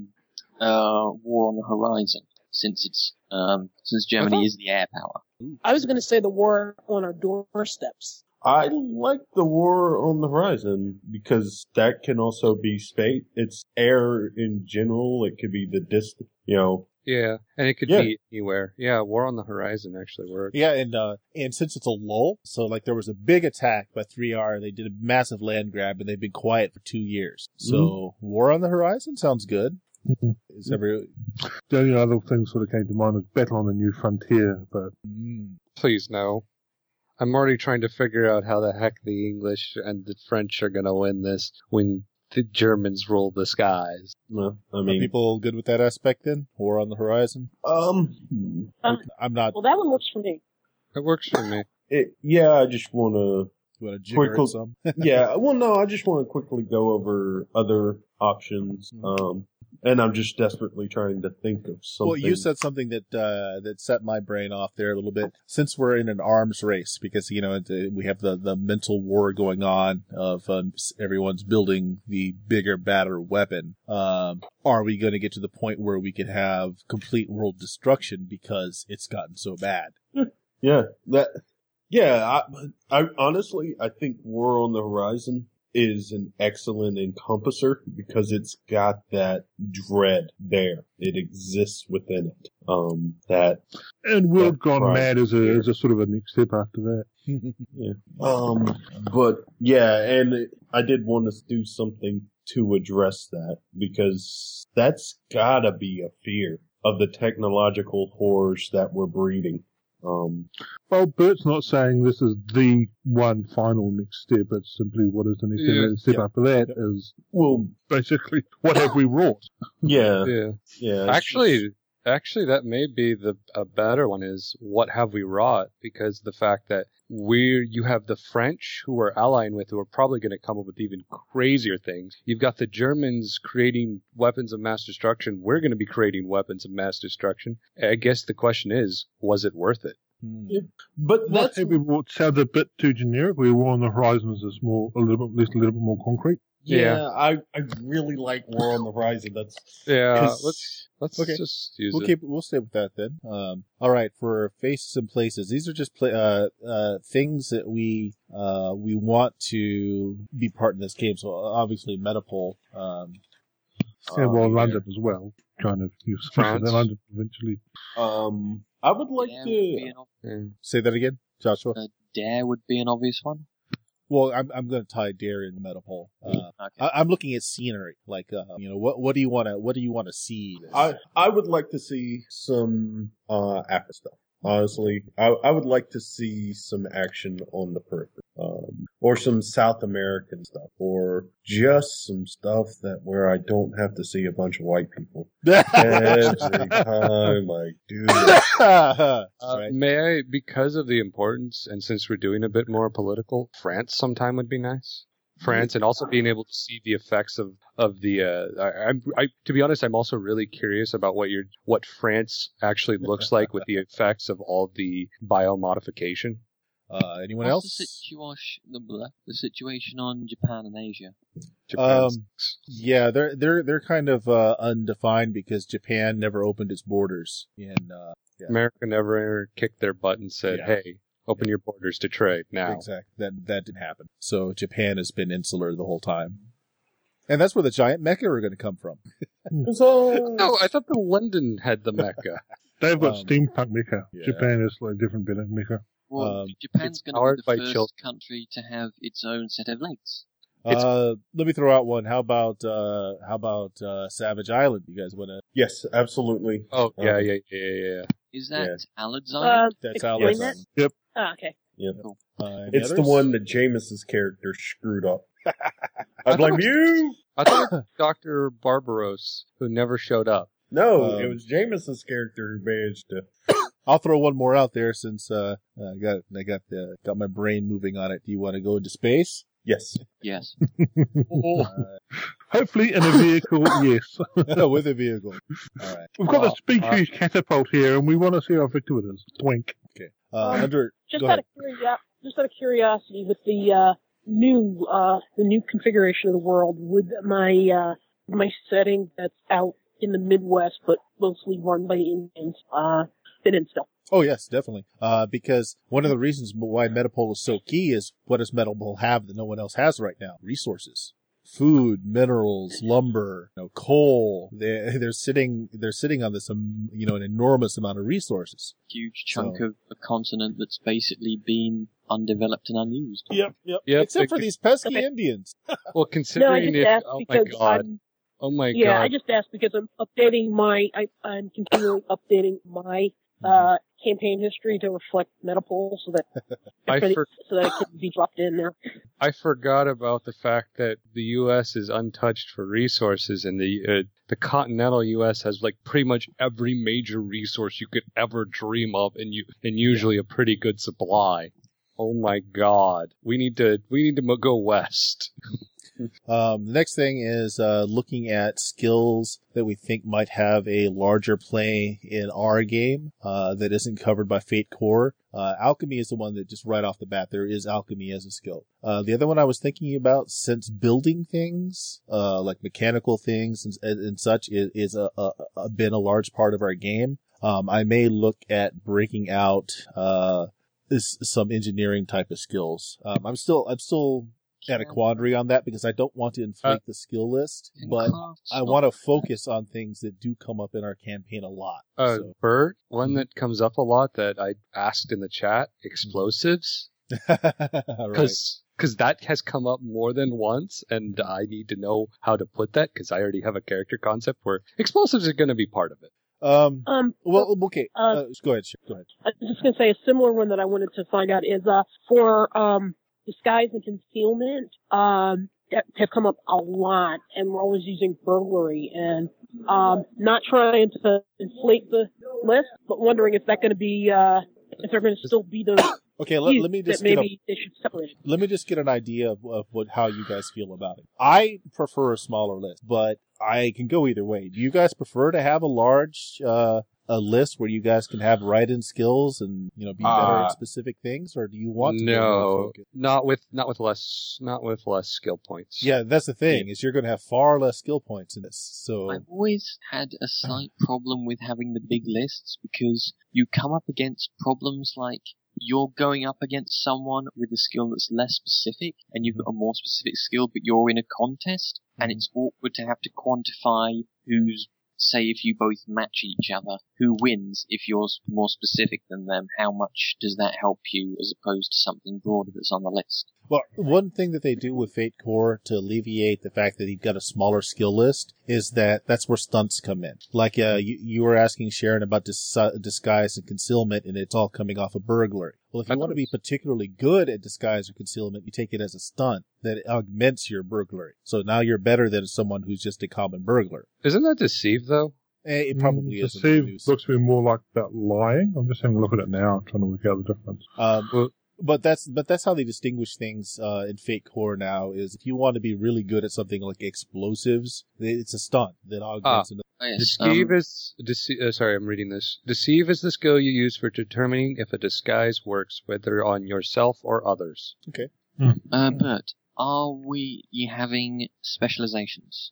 War on the Horizon, since Germany is the air power. I was going to say the war on our doorsteps. I like the war on the horizon because that can also be space. It's air in general. It could be the distance, Yeah, and it could Yeah. be anywhere. Yeah, War on the Horizon actually works. Yeah, and since it's a lull, so like there was a big attack by 3R, they did a massive land grab, and they've been quiet for 2 years. So War on the Horizon sounds good. Mhm. Is every The only other thing sort of came to mind was Battle on the New Frontier, but Please no. I'm already trying to figure out how the heck the English and the French are going to win this when the Germans rule the skies. Well, I are mean, people good with that aspect then? War on the Horizon? I'm not. Well, that one works for me. It works for me. I just want to. You want to jigger Quick- it some? Yeah, well, no, I just want to quickly go over other options. And I'm just desperately trying to think of something. Well, you said something that set my brain off there a little bit. Since we're in an arms race, because we have the mental war going on of everyone's building the bigger, badder weapon. Are we going to get to the point where we could have complete world destruction because it's gotten so bad? I honestly, I think War on the Horizon is an excellent encompasser because it's got that dread there. It exists within it. and World Yeah, Gone right. Mad is a sort of a next step after that. But yeah, and I did want to do something to address that because that's gotta be a fear of the technological horrors that we're breeding. Well, Bert's not saying this is the one final next step. It's simply what is the next step. The step after that is basically what have we wrought? Yeah. Actually, that may be a better one is what have we wrought? Because the fact that you have the French who we're allying with who are probably going to come up with even crazier things. You've got the Germans creating weapons of mass destruction. We're going to be creating weapons of mass destruction. I guess the question is, was it worth it? Yeah. But What have we wrought sounds a bit too generic. We War on the Horizons is at least a little bit more concrete. Yeah, I really like War on the Horizon. That's Let's just use it. We'll stay with that then. All right, for Faces and Places, these are just things that we want to be part of this game. So obviously, Metapole. London as well. Kind of use London eventually. I would like to say that again, Joshua. Dare would be an obvious one. Well, I'm going to tie Dare in Metapole. Okay. I'm looking at scenery, like what do you want to see? I would like to see some Africa stuff. Honestly, I would like to see some action on the periphery, or some South American stuff, or just some stuff where I don't have to see a bunch of white people every time I do it. May I, because of the importance, and since we're doing a bit more political, France sometime would be nice. France, and also being able to see the effects of the. To be honest, I'm also really curious about what France actually looks like with the effects of all the biomodification. Anyone else? The situation on Japan and Asia. Yeah, they're kind of undefined because Japan never opened its borders. America never kicked their butt and said, "Hey, open your borders to trade now." Exactly. That didn't happen. So Japan has been insular the whole time. And that's where the giant mecha are going to come from. No, I thought the London had the mecha. They've got steampunk mecha. Yeah. Japan is like a different bit of mecha. Well, Japan's going to be the first country to have its own set of legs. Let me throw out one. How about Savage Island? You guys want to? Yes, absolutely. Oh, yeah. Is that Alad's Island? That's Alad's Island. Yep. Oh, okay. Yep. Cool. It's the one that Jameis's character screwed up. I blame you! I thought it was Dr. Barbaros, who never showed up. No, it was Jameis's character who managed to. I'll throw one more out there since I got my brain moving on it. Do you want to go into space? Yes. Yes. Hopefully in a vehicle, yes. With a vehicle. All right. We've got a species catapult here, and we want to see how effective it is. Twink. Okay. Just out of curiosity, with the new configuration of the world, would my setting that's out in the Midwest, but mostly run by Indians, fit in still? Oh yes, definitely. Because one of the reasons why Metapole is so key is what does Metapole have that no one else has right now? Resources. Food, minerals, lumber, coal. They're sitting on this, an enormous amount of resources. Huge chunk of a continent that's basically been undeveloped and unused. Yep. Except for these pesky Indians. Well, considering Oh my God. I just asked because I'm updating I'm continually updating my campaign history to reflect Metapole so that so that it can be dropped in there. I forgot about the fact that the U.S. is untouched for resources, and the continental U.S. has like pretty much every major resource you could ever dream of, and usually a pretty good supply. Oh my God, we need to go west. The next thing is looking at skills that we think might have a larger play in our game that isn't covered by Fate Core. Alchemy is the one that just right off the bat, there is alchemy as a skill. The other one I was thinking about, since building things, like mechanical things and such is been a large part of our game, I may look at breaking out some engineering type of skills. I'm still at a quandary on that because I don't want to inflate the skill list, but I want to focus on things that do come up in our campaign a lot. Bert, one that comes up a lot that I asked in the chat, explosives. Because that has come up more than once, and I need to know how to put that because I already have a character concept where explosives are going to be part of it. Well, okay. Go ahead. Go ahead. I was just going to say a similar one that I wanted to find out is for disguise and concealment. Have come up a lot, and we're always using burglary and not trying to inflate the list, but wondering if that's going to be if they're going to still be those. Okay, let me just maybe they should separate it. Let me just get an idea of how you guys feel about it. I prefer a smaller list, but I can go either way. Do you guys prefer to have a large a list where you guys can have write-in skills and be better at specific things, or do you want to? No, not with less skill points. Yeah, that's the thing is you're going to have far less skill points in this. So I've always had a slight problem with having the big lists because you come up against problems like you're going up against someone with a skill that's less specific and you've got a more specific skill, but you're in a contest and it's awkward to have to quantify who's, say, if you both match each other, who wins if you're more specific than them. How much does that help you as opposed to something broader that's on the list? Well, one thing that they do with Fate Core to alleviate the fact that you've got a smaller skill list is that's where stunts come in. Like you were asking Sharon about disguise and concealment, and it's all coming off of burglary. Well, if you want to be particularly good at disguise or concealment, you take it as a stunt that augments your burglary. So now you're better than someone who's just a common burglar. Isn't that deceive, though? It probably is. Deceive looks to be more like that lying. I'm just having a look at it now, trying to work out the difference. But that's how they distinguish things in Fate Core now. Is if you want to be really good at something like explosives, it's a stunt that augments. Deceive sorry, I'm reading this. Deceive is the skill you use for determining if a disguise works, whether on yourself or others. Okay. Bert, are you having specializations?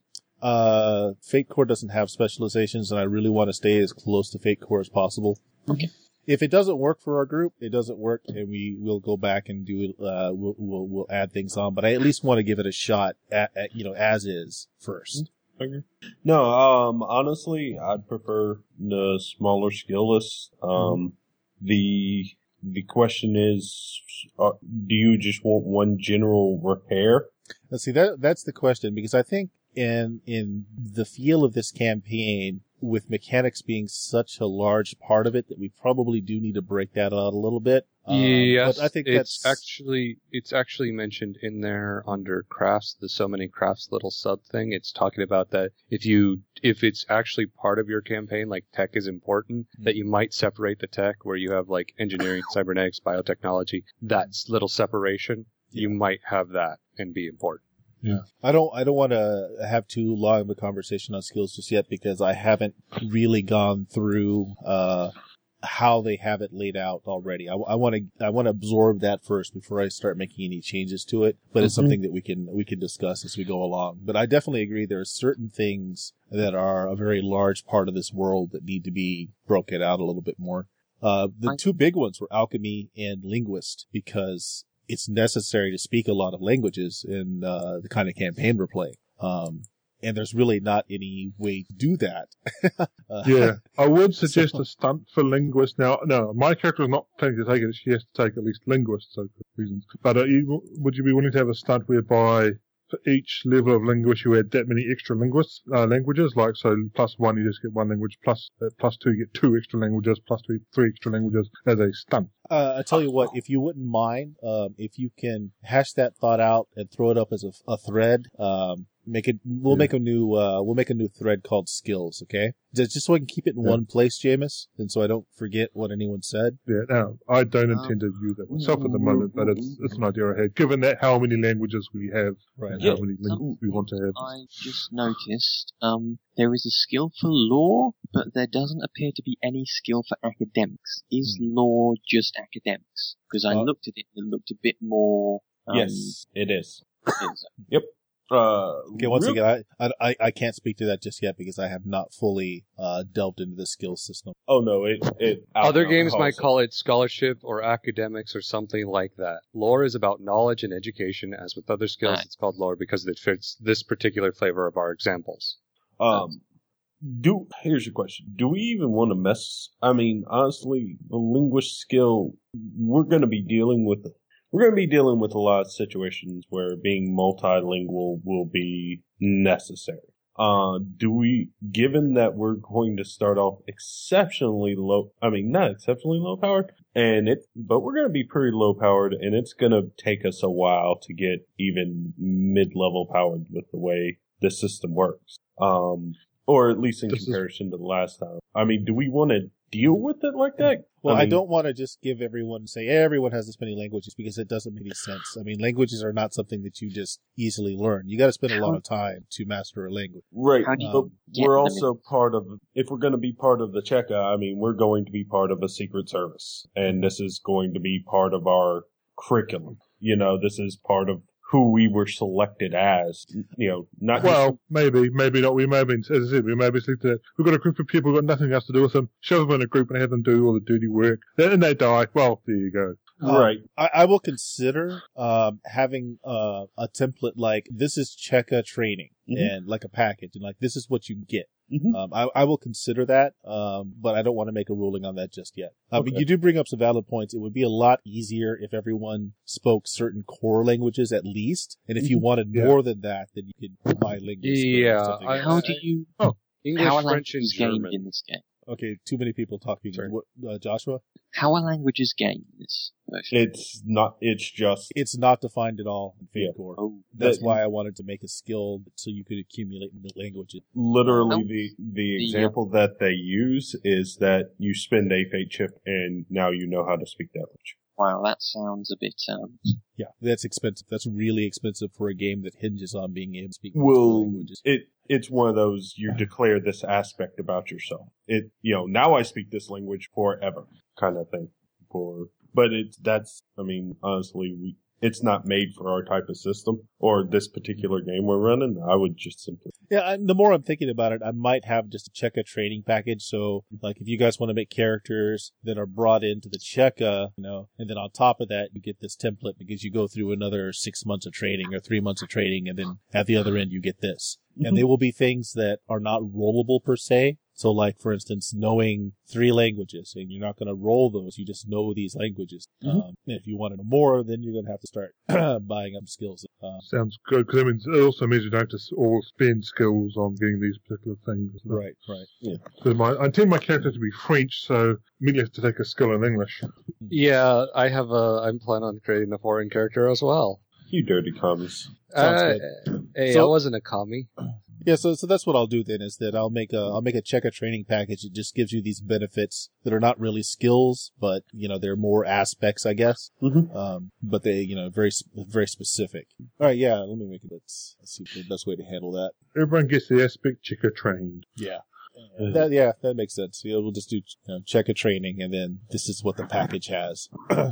Fate Core doesn't have specializations, and I really want to stay as close to Fate Core as possible. Okay. If it doesn't work for our group, it doesn't work, and we'll go back and do we'll add things on. But I at least want to give it a shot at as is first. Okay. No, honestly, I'd prefer the smaller skill list. The question is, do you just want one general repair? Let's see, that's the question, because I think in the feel of this campaign, with mechanics being such a large part of it, that we probably do need to break that out a little bit. Yes, but I think it's actually mentioned in there under crafts, the so many crafts little sub thing. It's talking about that if it's actually part of your campaign, like tech is important, that you might separate the tech where you have like engineering, cybernetics, biotechnology, that's little separation. You might have that and be important. Yeah. I don't want to have too long of a conversation on skills just yet, because I haven't really gone through how they have it laid out already. I want to absorb that first before I start making any changes to it. But it's something that we can discuss as we go along. But I definitely agree there are certain things that are a very large part of this world that need to be broken out a little bit more. The two big ones were alchemy and linguist, because it's necessary to speak a lot of languages in the kind of campaign we're playing. And there's really not any way to do that. Yeah, I would suggest a stunt for linguist. Now, no, my character is not planning to take it. She has to take at least linguist, so for reasons. But would you be willing to have a stunt whereby for each level of linguist you add that many extra languages? Like, so +1 you just get one language, +2 you get 2 extra languages, +3 3 extra languages as a stunt. I tell you what, if you wouldn't mind, if you can hash that thought out and throw it up as a thread, we'll make a new thread called skills, okay? Just so I can keep it in one place, Jameis, and so I don't forget what anyone said. Yeah, no, I don't intend to use that myself at the moment, but it's an idea I had, given that how many languages we have, right, and how many linguists we want to have. I just noticed, there is a skill for law, but there doesn't appear to be any skill for academics. Is law just academics? Because I looked at it and it looked a bit more... yes, it is. Yep. Okay, once again, I can't speak to that just yet because I have not fully delved into the skill system. Oh no, other games might call it scholarship or academics or something like that. Lore is about knowledge and education, as with other skills it's called lore because it fits this particular flavor of our examples. Here's your question. Do we even want to mess? I mean, honestly, the linguist skill, we're going to be dealing with a lot of situations where being multilingual will be necessary. given that we're going to start off exceptionally low, I mean, not exceptionally low powered, but we're going to be pretty low powered, and it's going to take us a while to get even mid-level powered with the way the system works. Or at least in comparison to the last time. I mean, do we want to deal with it like that? Well, I don't want to just give everyone, say everyone has this many languages, because it doesn't make any sense. I mean, languages are not something that you just easily learn. You got to spend a lot of time to master a language. Right. But we're also if we're going to be part of the Cheka, I mean, we're going to be part of a secret service. And this is going to be part of our curriculum. You know, this is part of who we were selected as, you know, not maybe not. We may have been, as I said, we may have been selected. We've got a group of people who've got nothing else to do with them. Shove them in a group and have them do all the dirty work. Then they die. Well, there you go. Right. I will consider having a template like this is Cheka training and like a package and like this is what you get. I will consider that, but I don't want to make a ruling on that just yet. But you do bring up some valid points. It would be a lot easier if everyone spoke certain core languages at least, and if you wanted more than that, then you could buy linguists. Yeah. How do you? English, French, and German in this game? Okay, too many people talking. Joshua? How are languages gained in this version? It's not defined at all in Fate Core. That's why I wanted to make a skill so you could accumulate new languages. Literally, the example that they use is that you spend a fate chip and now you know how to speak that language. Wow, that sounds a bit, Yeah, that's expensive. That's really expensive for a game that hinges on being able to speak languages. It's one of those, you declare this aspect about yourself. Now I speak this language forever kind of thing. Honestly, it's not made for our type of system or this particular game we're running. I would just simply... Yeah, the more I'm thinking about it, I might have just a Cheka training package. So, like, if you guys want to make characters that are brought into the Cheka, and then on top of that, you get this template because you go through another 6 months of training or 3 months of training, and then at the other end, you get this. And they will be things that are not rollable per se. So, like, for instance, knowing 3 languages, and you're not going to roll those, you just know these languages. If you want to know more, then you're going to have to start buying up skills. Sounds good, because it also means you don't have to all spend skills on getting these particular things. Right. Yeah. Because I intend my character to be French, so immediately have to take a skill in English. Yeah, I'm planning on creating a foreign character as well. You dirty commies. Hey, I wasn't a commie. Yeah, so that's what I'll do then, is that I'll make a Cheka training package. It just gives you these benefits that are not really skills, but they're more aspects, I guess. But they, very very specific. All right, yeah. Let me make it. Let's see the best way to handle that. Everyone gets the aspect Cheka trained. Yeah. That makes sense. We'll just do Cheka training, and then this is what the package has.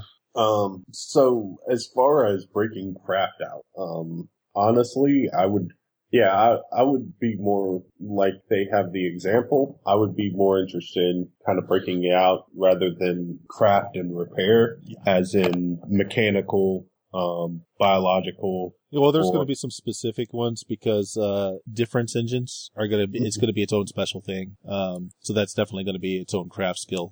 So as far as breaking craft out, honestly, I would be more like they have the example. I would be more interested in kind of breaking it out rather than craft and repair, as in mechanical, biological. Well, there's going to be some specific ones because difference engines are going to be. It's going to be its own special thing. So that's definitely going to be its own craft skill.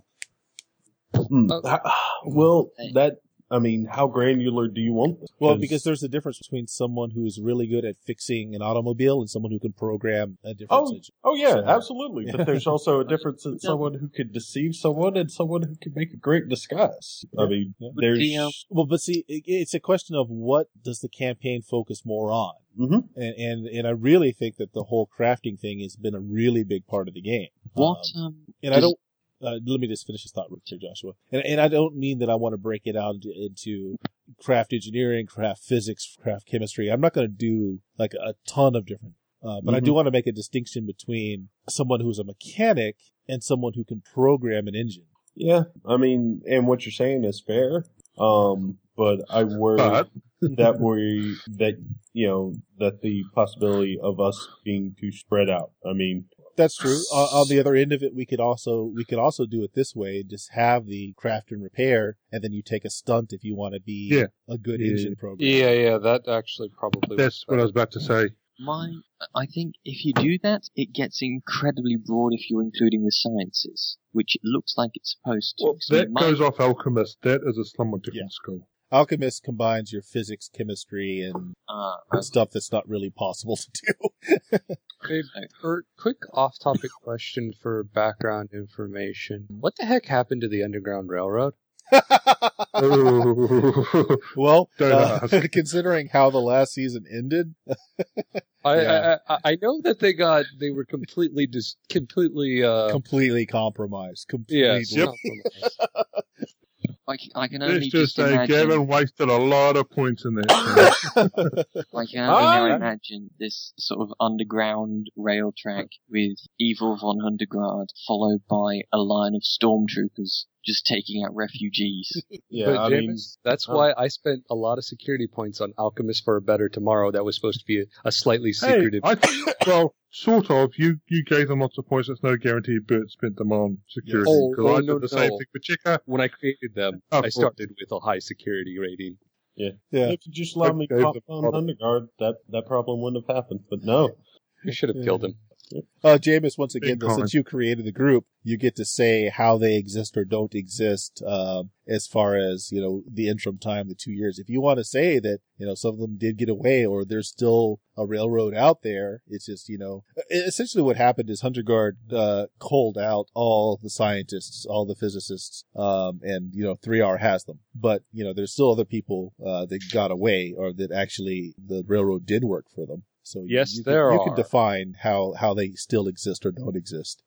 How granular do you want this? Well, because there's a difference between someone who is really good at fixing an automobile and someone who can program a difference engine. Oh yeah, absolutely. But there's also a difference in someone who could deceive someone and someone who can make a great disguise. But see, it's a question of what does the campaign focus more on? And I really think that the whole crafting thing has been a really big part of the game. Let me just finish this thought real quick, Joshua. And I don't mean that I want to break it out into craft engineering, craft physics, craft chemistry. I'm not going to do like a ton of different, but I do want to make a distinction between someone who's a mechanic and someone who can program an engine. Yeah, and what you're saying is fair. But I worry that the possibility of us being too spread out. That's true. On the other end of it, we could also do it this way: just have the craft and repair, and then you take a stunt if you want to be a good engine programmer. Yeah, that actually probably. That's what I was about to say. I think if you do that, it gets incredibly broad if you're including the sciences, which it looks like it's supposed to. Well, that goes off Alchemist. That is a somewhat different skill. Alchemist combines your physics, chemistry, and stuff that's not really possible to do. Hey, Bert, quick off-topic question for background information. What the heck happened to the Underground Railroad? Well, Don't ask. considering how the last season ended, I know that they were completely completely compromised. Completely. compromised. I can Let's only just say imagine. Gavin wasted a lot of points in that. I can only now imagine this sort of underground rail track with evil von Hundergrad, followed by a line of stormtroopers just taking out refugees. Yeah, But James, that's why I spent a lot of security points on Alchemist for a Better Tomorrow. That was supposed to be a slightly secretive. Well, sort of. You gave them lots of points. That's no guarantee Bert spent them on security. Oh, Because I no, did the same no. thing with Chica. When I created them, Oh, I started with a high security rating. Yeah. If you just allowed me to pop on Underguard, that problem wouldn't have happened. But no. You should have killed him. Jameis, once again, Big though, since you created the group, you get to say how they exist or don't exist, as far as, the interim time, the 2 years. If you want to say that, some of them did get away or there's still a railroad out there, it's just, essentially what happened is Hunderguard, culled out all the scientists, all the physicists, and, 3R has them. But, there's still other people, that got away or that actually the railroad did work for them. So Yes, you there can are. define how they still exist or don't exist.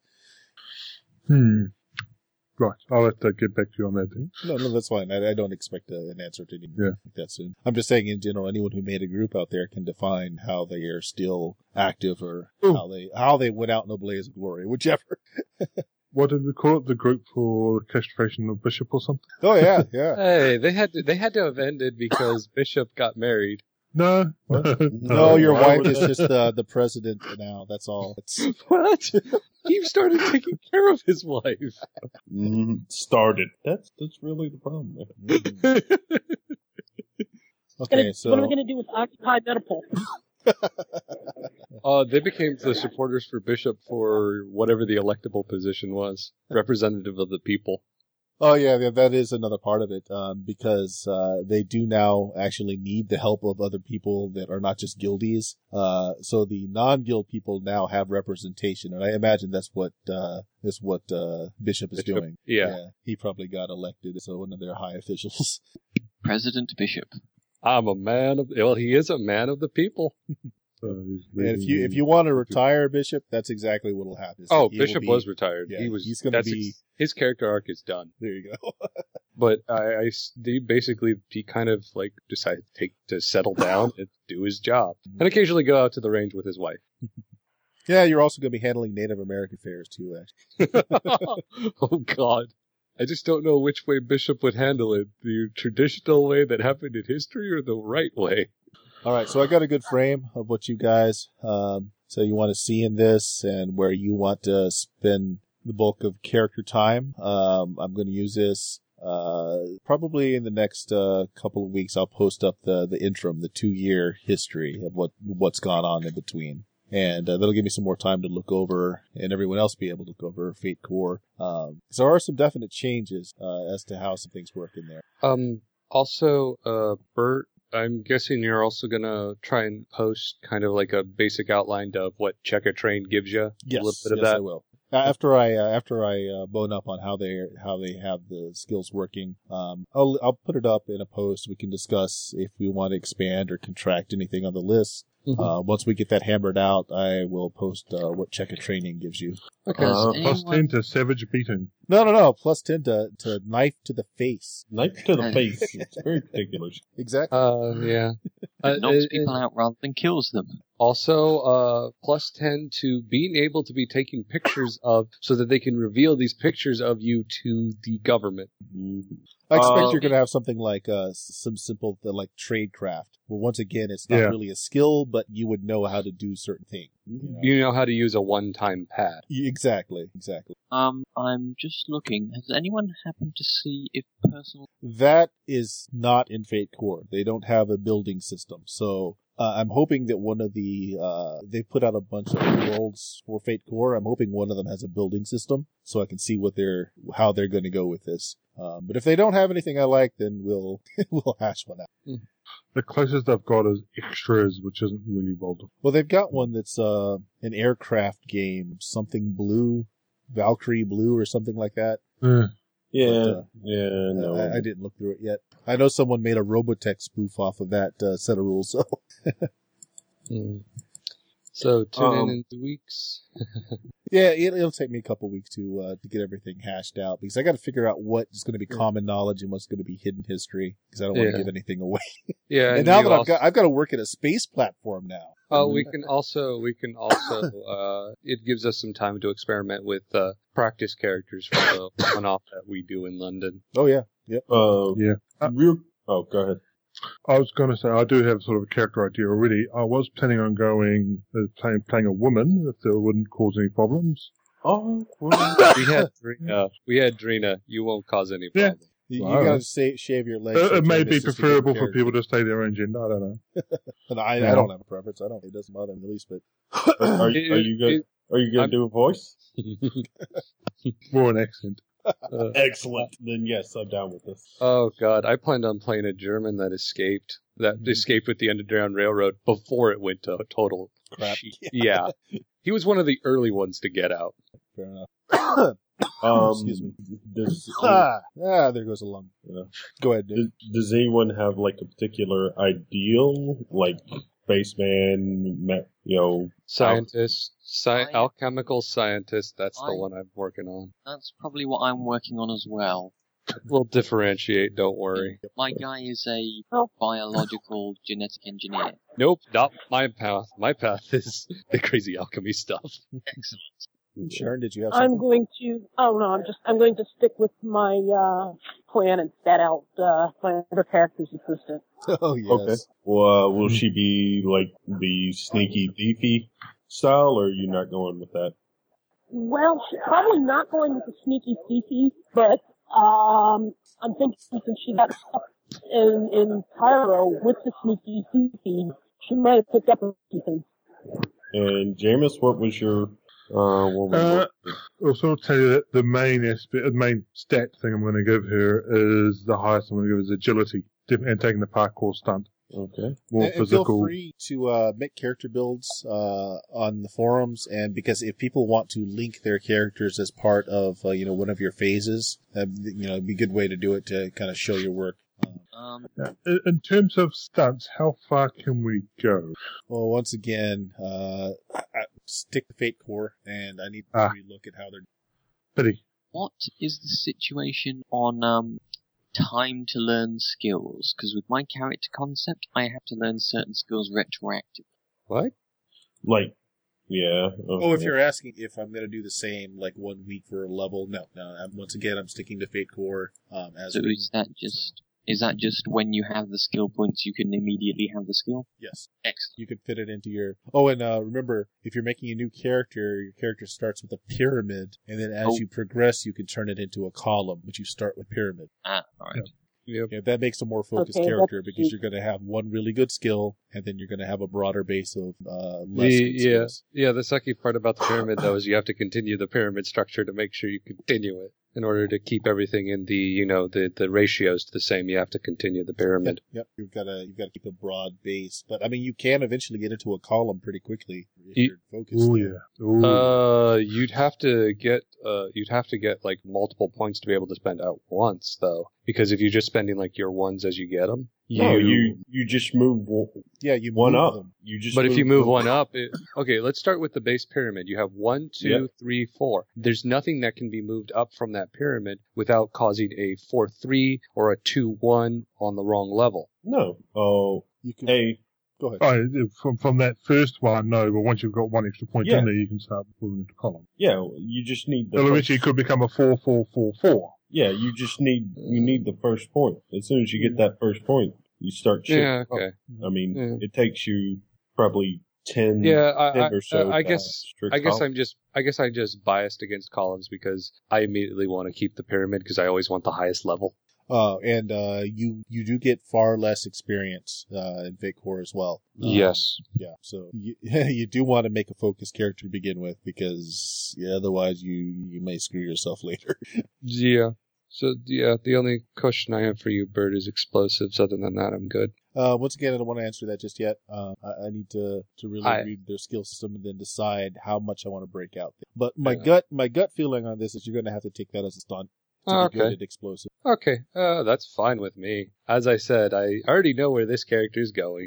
Right. I'll have to get back to you on that then. No, that's fine. I don't expect an answer to anything Yeah. like that soon. I'm just saying in general, anyone who made a group out there can define how they are still active or how they went out in a blaze of glory, whichever. What did we call it? The group for castration of Bishop or something? Oh yeah, yeah. Hey, they had to have ended because Bishop got married. No. No, your why wife would is just the president now. That's all. It's, What? He started taking care of his wife. Started. That's really the problem there. okay, What are we so going to do with Occupy Metapole? They became the supporters for Bishop for whatever the electable position was, representative of the people. oh yeah, that is another part of it, because they do now actually need the help of other people that are not just guildies. So the non-guild people now have representation, and I imagine that's what Bishop is doing. Yeah. He probably got elected as one of their high officials. President Bishop. I'm a man of, well, he is a man of the people. And if you want to retire Bishop, that's exactly what will happen. Oh, He will Bishop be- was retired. yeah, He's gonna be. his character arc is done. There you go. But he kind of like decided to settle down and do his job, and occasionally go out to the range with his wife. Yeah, you're also going to be handling Native American affairs too, actually. Oh God, I just don't know which way Bishop would handle it: the traditional way that happened in history, or the right way. All right, so I got a good frame of what you guys so you want to see in this and where you want to spend the bulk of character time. I'm going to use this probably in the next couple of weeks. I'll post up the interim, the 2-year history of what's gone on in between. And that'll give me some more time to look over, and everyone else be able to look over Fate Core. So there are some definite changes as to how some things work in there. Also, Bert, I'm guessing you're also gonna try and post kind of like a basic outline of what Check a Train gives you. Yes, a little bit of yes, that. I will. After I bone up on how they have the skills working, I'll put it up in a post. We can discuss if we want to expand or contract anything on the list. Mhm. Once we get that hammered out, I will post what Check a Training gives you. Okay. Plus 10 to savage beating. No. Plus 10 to knife to the face. Knife to the face. It's very particular. Exactly. Yeah. Knocks people out rather than kills them. Also, plus 10 to being able to be taking pictures of, so that they can reveal these pictures of you to the government. I expect you're going to have something like some simple like tradecraft. Well, once again, it's not Yeah. really a skill, but you would know how to do certain things. You know how to use a one-time pad. Exactly. I'm just looking. Has anyone happened to see if personal? That is not in Fate Core. They don't have a building system. So I'm hoping that one of the, they put out a bunch of worlds for Fate Core. I'm hoping one of them has a building system so I can see how they're going to go with this. But if they don't have anything I like, then we'll hash one out. The closest I've got is Extras, which isn't really well defined. Well, they've got one that's, an aircraft game, something blue, Valkyrie Blue or something like that. Yeah, But, no. I didn't look through it yet. I know someone made a Robotech spoof off of that set of rules, so. So tune in 2 weeks. Yeah, it'll take me a couple weeks to get everything hashed out because I got to figure out what is going to be common knowledge and what's going to be hidden history because I don't want to give anything away. Yeah, and now that I've got to work at a space platform now. Oh, we can also, it gives us some time to experiment with, practice characters for the one-off that we do in London. Oh, yeah. Yep. Go ahead. I was going to say, I do have sort of a character idea already. I was planning on playing a woman, if it wouldn't cause any problems. Oh, We had Drina. You won't cause any Yeah. problem. You Wow. got to shave your legs. It may be Jameis is a preferable good for character. people to stay their own gender, I don't know. And I don't have a preference. It doesn't bother me the least bit. Are you gonna do a voice? More an accent. Excellent. Then yes, I'm down with this. Oh god, I planned on playing a German that escaped with the Underground Railroad before it went to total Crap. shit. Yeah. He was one of the early ones to get out. Fair enough. Excuse me. There goes a lung. Yeah. Go ahead, Nick. Does anyone have like a particular ideal, like spaceman, Scientist, I- alchemical scientist, that's the I- one I'm working on. That's probably what I'm working on as well. We'll differentiate, don't worry. My guy is a Oh. biological genetic engineer. Nope, not my path. My path is the crazy alchemy stuff. Excellent. Sharon, did you have I'm something? going to. Oh no, I'm going to stick with my plan and stat out my other character's assistant. Oh, yes. Okay. Well, will she be like the sneaky thiefy style, or are you not going with that? Well, she's probably not going with the sneaky thiefy, but I'm thinking since she got stuck in Cairo with the sneaky thiefy, she might have picked up a few things. And Jameis, what was your I'll sort of tell you that the main stat thing I'm going to give her is the highest I'm going to give is agility, and taking the parkour stunt. Okay. More And physical. feel free to make character builds on the forums, and because if people want to link their characters as part of one of your phases, it'd be a good way to do it to kind of show your work. In terms of stunts, how far can we go? Well, once again, I stick to Fate Core, and I need to relook at how they're. Pity. What is the situation on time to learn skills? Because with my character concept, I have to learn certain skills retroactively. What? Like, yeah. Okay. Oh, if you're asking if I'm going to do the same, like 1 week for a level, no. Once again, I'm sticking to Fate Core. So is that just when you have the skill points, you can immediately have the skill? Yes. Excellent. You could fit it into your... Oh, and remember, if you're making a new character, your character starts with a pyramid, and then as you progress, you can turn it into a column, but you start with pyramid. Alright. Yep. Yeah, that makes a more focused Okay, character that's because you're going to have one really good skill, and then you're going to have a broader base of less good skills. Yeah, the sucky part about the pyramid, though, is you have to continue the pyramid structure to make sure you continue it. In order to keep everything in the ratios the same, you have to continue the pyramid. Yep. You've got to keep a broad base, but I mean, you can eventually get into a column pretty quickly if you're focused. Oh yeah. Ooh. You'd have to get like multiple points to be able to spend at once, though, because if you're just spending like your ones as you get them, you just move. You one move up. them. But if you move one up, okay, let's start with the base pyramid. You have 1, 2, 3, 4. There's nothing that can be moved up from that pyramid without causing a 4-3 or a 2-1 on the wrong level. No. Oh, You can. hey. Go ahead. From that first one, no, but once you've got one extra point in there, you can start moving into column. Yeah, you just need the. So eventually it could become a 4-4-4-4. Yeah, you need the first point. As soon as you get that first point, you start shifting. Yeah, okay. Up. I mean, it takes you probably 10. Yeah, 10 or so. I guess I'm just biased against columns because I immediately want to keep the pyramid because I always want the highest level. And you do get far less experience in Fate Core as well. Yes. Yeah. So you do want to make a focused character to begin with, because otherwise you may screw yourself later. Yeah. So the only question I have for you, Bert, is explosives. Other than that, I'm good. Once again, I don't want to answer that just yet. I need to really read their skill system and then decide how much I want to break out. But my gut feeling on this is you're going to have to take that as a stunt. To be good at explosive. Okay, that's fine with me. As I said, I already know where this character's going.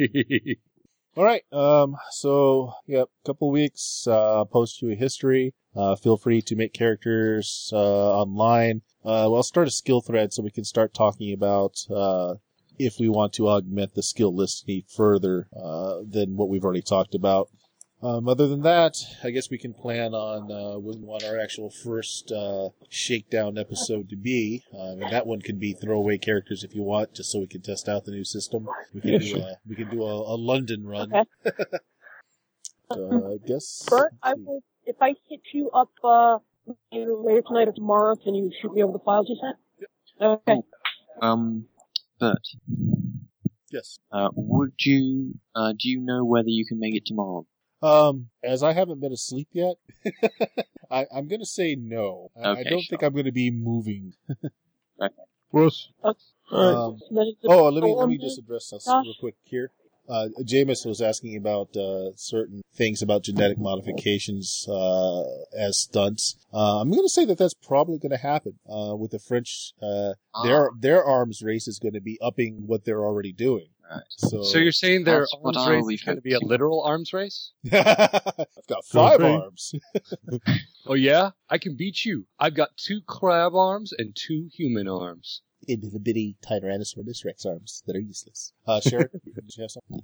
All right. So, couple weeks, post you a history. Feel free to make characters, online. I'll start a skill thread so we can start talking about, if we want to augment the skill list any further, than what we've already talked about. Other than that, I guess we can plan on what we want our actual first shakedown episode to be. And that one can be throwaway characters if you want, just so we can test out the new system. We can do a London run. Okay. I guess. Bert, if I hit you up either later tonight or tomorrow, can you shoot me over the files you sent? Yep. Okay. Bert. Yes. Do you know whether you can make it tomorrow? As I haven't been asleep yet, I'm going to say no. I don't think I'm going to be moving. Okay. Bruce. Let me just address this real quick here. Jameis was asking about certain things about genetic modifications as stunts. I'm going to say that that's probably going to happen with the French. Their arms race is going to be upping what they're already doing. Right. So you're saying their arms race is going to be a literal arms race? I've got 5 arms. Oh yeah? I can beat you. I've got 2 crab arms and 2 human arms. Itty bitty Tyrannosaurus Rex arms that are useless. Sharon, did you have something?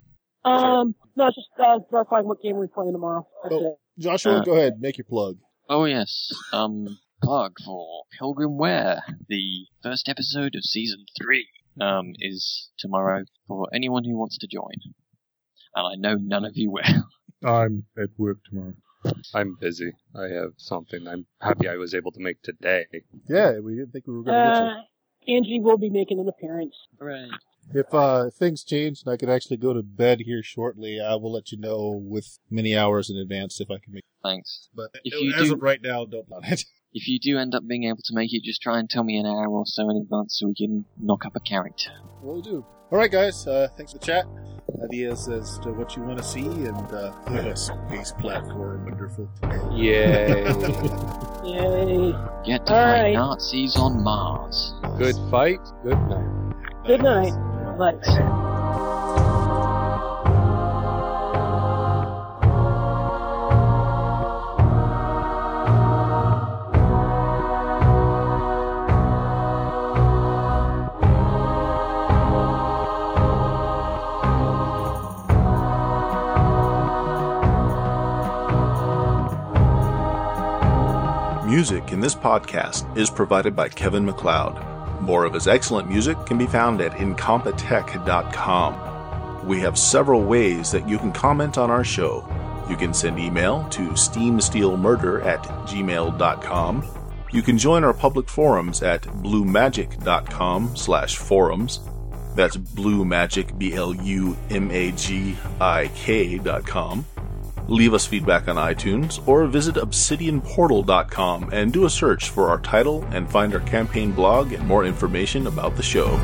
No, just verifying what game we're playing tomorrow. That's it. Joshua, go ahead, make your plug. Oh yes, plug for Pilgrim Wear. The first episode of season 3 is tomorrow for anyone who wants to join. And I know none of you will. I'm at work tomorrow. I'm busy. I have something I'm happy I was able to make today. Yeah, we didn't think we were going to get you. Angie will be making an appearance. Hooray. If things change and I can actually go to bed here shortly, I will let you know with many hours in advance if I can make it. Thanks. But as of right now, don't plan it. If you do end up being able to make it, just try and tell me an hour or so in advance so we can knock up a character. Will do. All right, guys. Thanks for the chat. Ideas as to what you want to see, and space platform, wonderful. Yay! Yay! Get to play Nazis on Mars. Good fight. Good night. Good night. Thanks. Music in this podcast is provided by Kevin MacLeod. More of his excellent music can be found at incompetech.com. We have several ways that you can comment on our show. You can send email to steamsteelmurder@gmail.com. You can join our public forums at bluemagic.com/forums. That's bluemagic, BLUMAGIK.com. Leave us feedback on iTunes or visit obsidianportal.com and do a search for our title and find our campaign blog and more information about the show.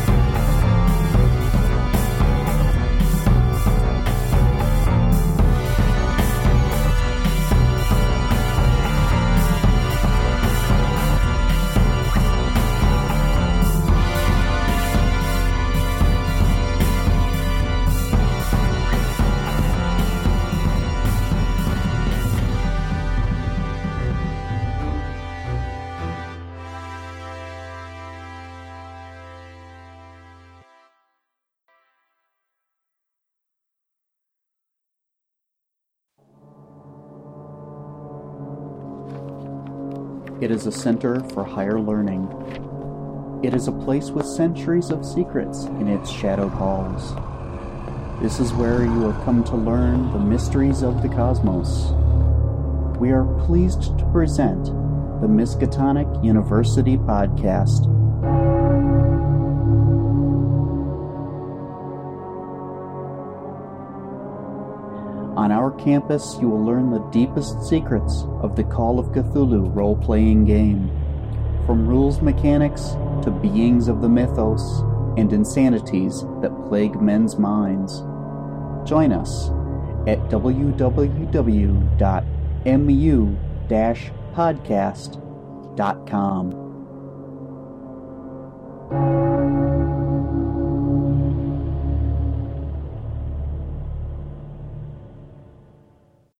It is a center for higher learning. It is a place with centuries of secrets in its shadowed halls. This is where you have come to learn the mysteries of the cosmos. We are pleased to present the Miskatonic University Podcast, On our campus, you will learn the deepest secrets of the Call of Cthulhu role-playing game. From rules mechanics to beings of the mythos and insanities that plague men's minds. Join us at www.mu-podcast.com.